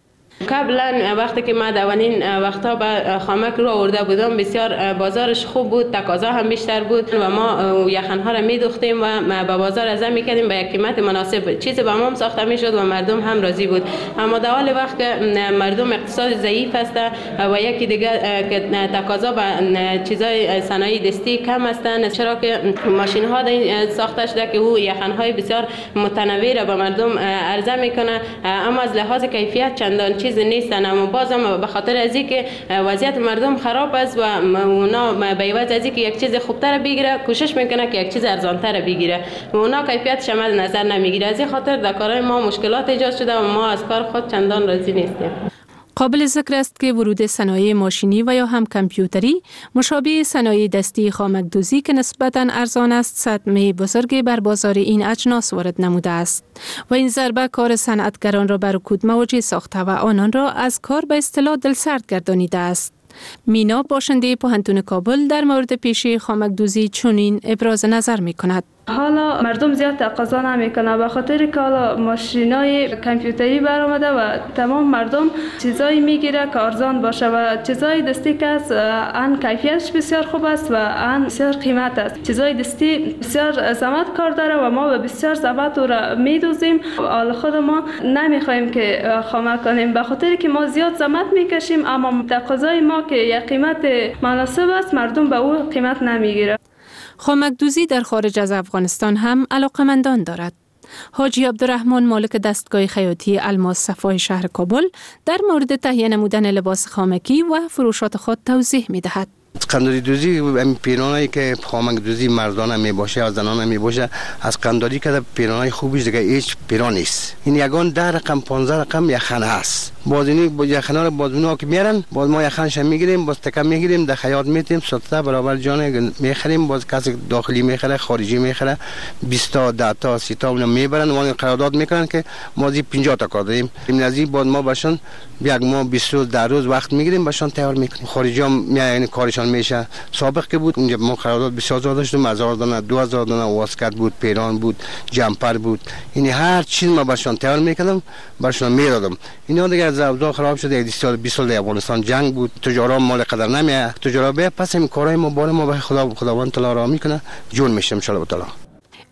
قبلا وقتی که ما دوانین وقتا به خامک رو آورده بودم بسیار بازارش خوب بود، تقاضا هم بیشتر بود و ما یخنها را میدوختیم و به بازار عرضه میکردیم به یک قیمت مناسب. چیز به ما ساخته میشد و مردم هم راضی بود. اما در حال وقت که مردم اقتصاد ضعیف است و یکی دیگه که تقاضا به چیزای صنایع دستی کم هستند، چرا که ماشین ها ساخته شده که او یخنهای بسیار متنوع را به مردم عرضه میکنه، اما از لحاظ کیفیت چندان چیز نیستن. اما بازم به خاطر از اینکه وضعیت مردم خراب است و اونا به عوض از اینکه یک چیز خوبتر بگیره کوشش میکنه که یک چیز ارزانتر بگیره و اونا کیفیتش مد نظر نمیگیره. از این خاطر در کارهای ما مشکلات ایجاد شده و ما از کار خود چندان راضی نیستیم. قابل ذکر است که ورود صنایع ماشینی و یا هم کامپیوتری مشابه صنایع دستی خامک دوزی که نسبتاً ارزان است صدمه بزرگی بر بازار این اجناس وارد نموده است و این ضربه کار صنعتگران را بر رکود مواجه ساخته و آنان را از کار به اصطلاح دلسرد گردانیده است. مینا باشنده پوهنتون کابل در مورد پیشه خامک دوزی چنین ابراز نظر می کند. حالا مردم زیاد تقاضا نمیکنه به خاطر که حالا ماشینای کامپیوتری برآمده و تمام مردم چیزایی میگیره که ارزان باشه و چیزای دستی که از ان کیفیتش بسیار خوب است و ان بسیار قیمت است. چیزای دستی بسیار زحمت کار داره و ما به بسیار زحمت او را میدوزیم. حالا خود ما نمیخوایم که خامک کنیم به خاطر که ما زیاد زحمت میکشیم، اما تقاضای ما که یک قیمت مناسب است مردم به او قیمت نمیگیره. خامک دوزی در خارج از افغانستان هم علاقمندان دارد. حاجی عبدالرحمن مالک دستگاه خیاطی الماس صفای شهر کابل در مورد تهیه نمودن لباس خامکی و فروشات خود توضیح می دهد. قنداری دوزی این پیرانایی که خامک دوزی مردانه می باشه یا زنانه می باشه، از قنداری که پیرانای خوبیش دیگه هیچ پیران نیست. این یگان ده رقم پانزده رقم یخن هست. باز اینی با یخنا رو باز اونها که میارن باز ما یخنش میگیریم، باز تکم میگیریم، در خیاط میتیم سوتا برابر جان میخریم، باز کسی داخلی میخره خارجی میخره بیست تا ده تا سی تا اونم میبرن و اون قرارداد میکنن که ما زی پنجاه تا کار داریم. این نزدیک باز ما باشن یک ما بیست روز در روز وقت میگیریم باشن تیار میکنیم. خارجی هم میایین کارشان میشه. سابق که بود اونجا ما قرارداد بسیار زیاد داشتیم، هزار دانه دو هزار دانه واسکت بود، پیران بود، جمپر بود، یعنی هر چیز ما باشن تیار میکردم باشن میدادم. اینا دیگه از اوضاع خراب شده. بیست سال بیست سال در افغانستان جنگ بود، تجارا مال قدر نمیاد، تجارا به پس این کارهای ما بار ما به خدا خداوند تعالی را میکنه جون میشم ان شاء الله تعالی.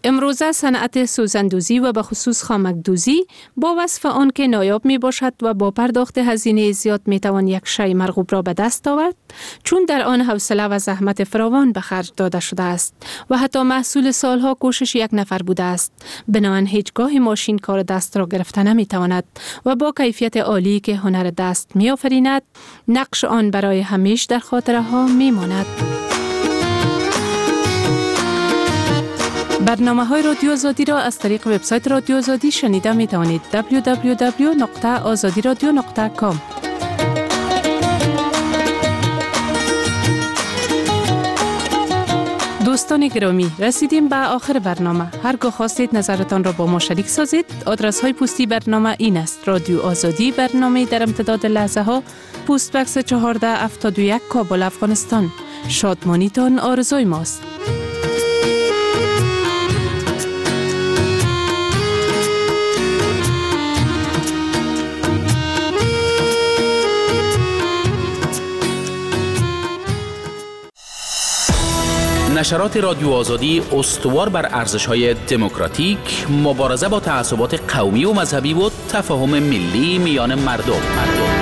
امروزه صنعت سوزندوزی و به خصوص خامکدوزی با وصف آن که نایاب می باشد و با پرداخت هزینه زیاد می توان یک شی مرغوب را به دست آورد، چون در آن حوصله و زحمت فراوان به خرج داده شده است و حتی محصول سالها کوشش یک نفر بوده است. بنابراین هیچگاه ماشین کار دست را گرفته نمی تواند و با کیفیت عالی که هنر دست می آفریند، نقش آن برای همیشه در خاطره ها می ماند. برنامه های رادیو آزادی را از طریق وبسایت رادیو آزادی شنیده می توانید. دبلیو دبلیو دبلیو نقطه آزادی رادیو نقطه کام. دوستان گرامی، رسیدیم به آخر برنامه. هرگاه خواستید نظرتان را با ما شریک سازید، آدرس های پستی برنامه این است: رادیو آزادی، برنامه در امتداد لحظه ها، پست بکس چهارده هفتاد و یک، کابل، افغانستان. شادمانیتان آرزوی ماست. نشرات رادیو آزادی استوار بر ارزش‌های دموکراتیک، مبارزه با تعصبات قومی و مذهبی و تفاهم ملی میان مردم. مردم.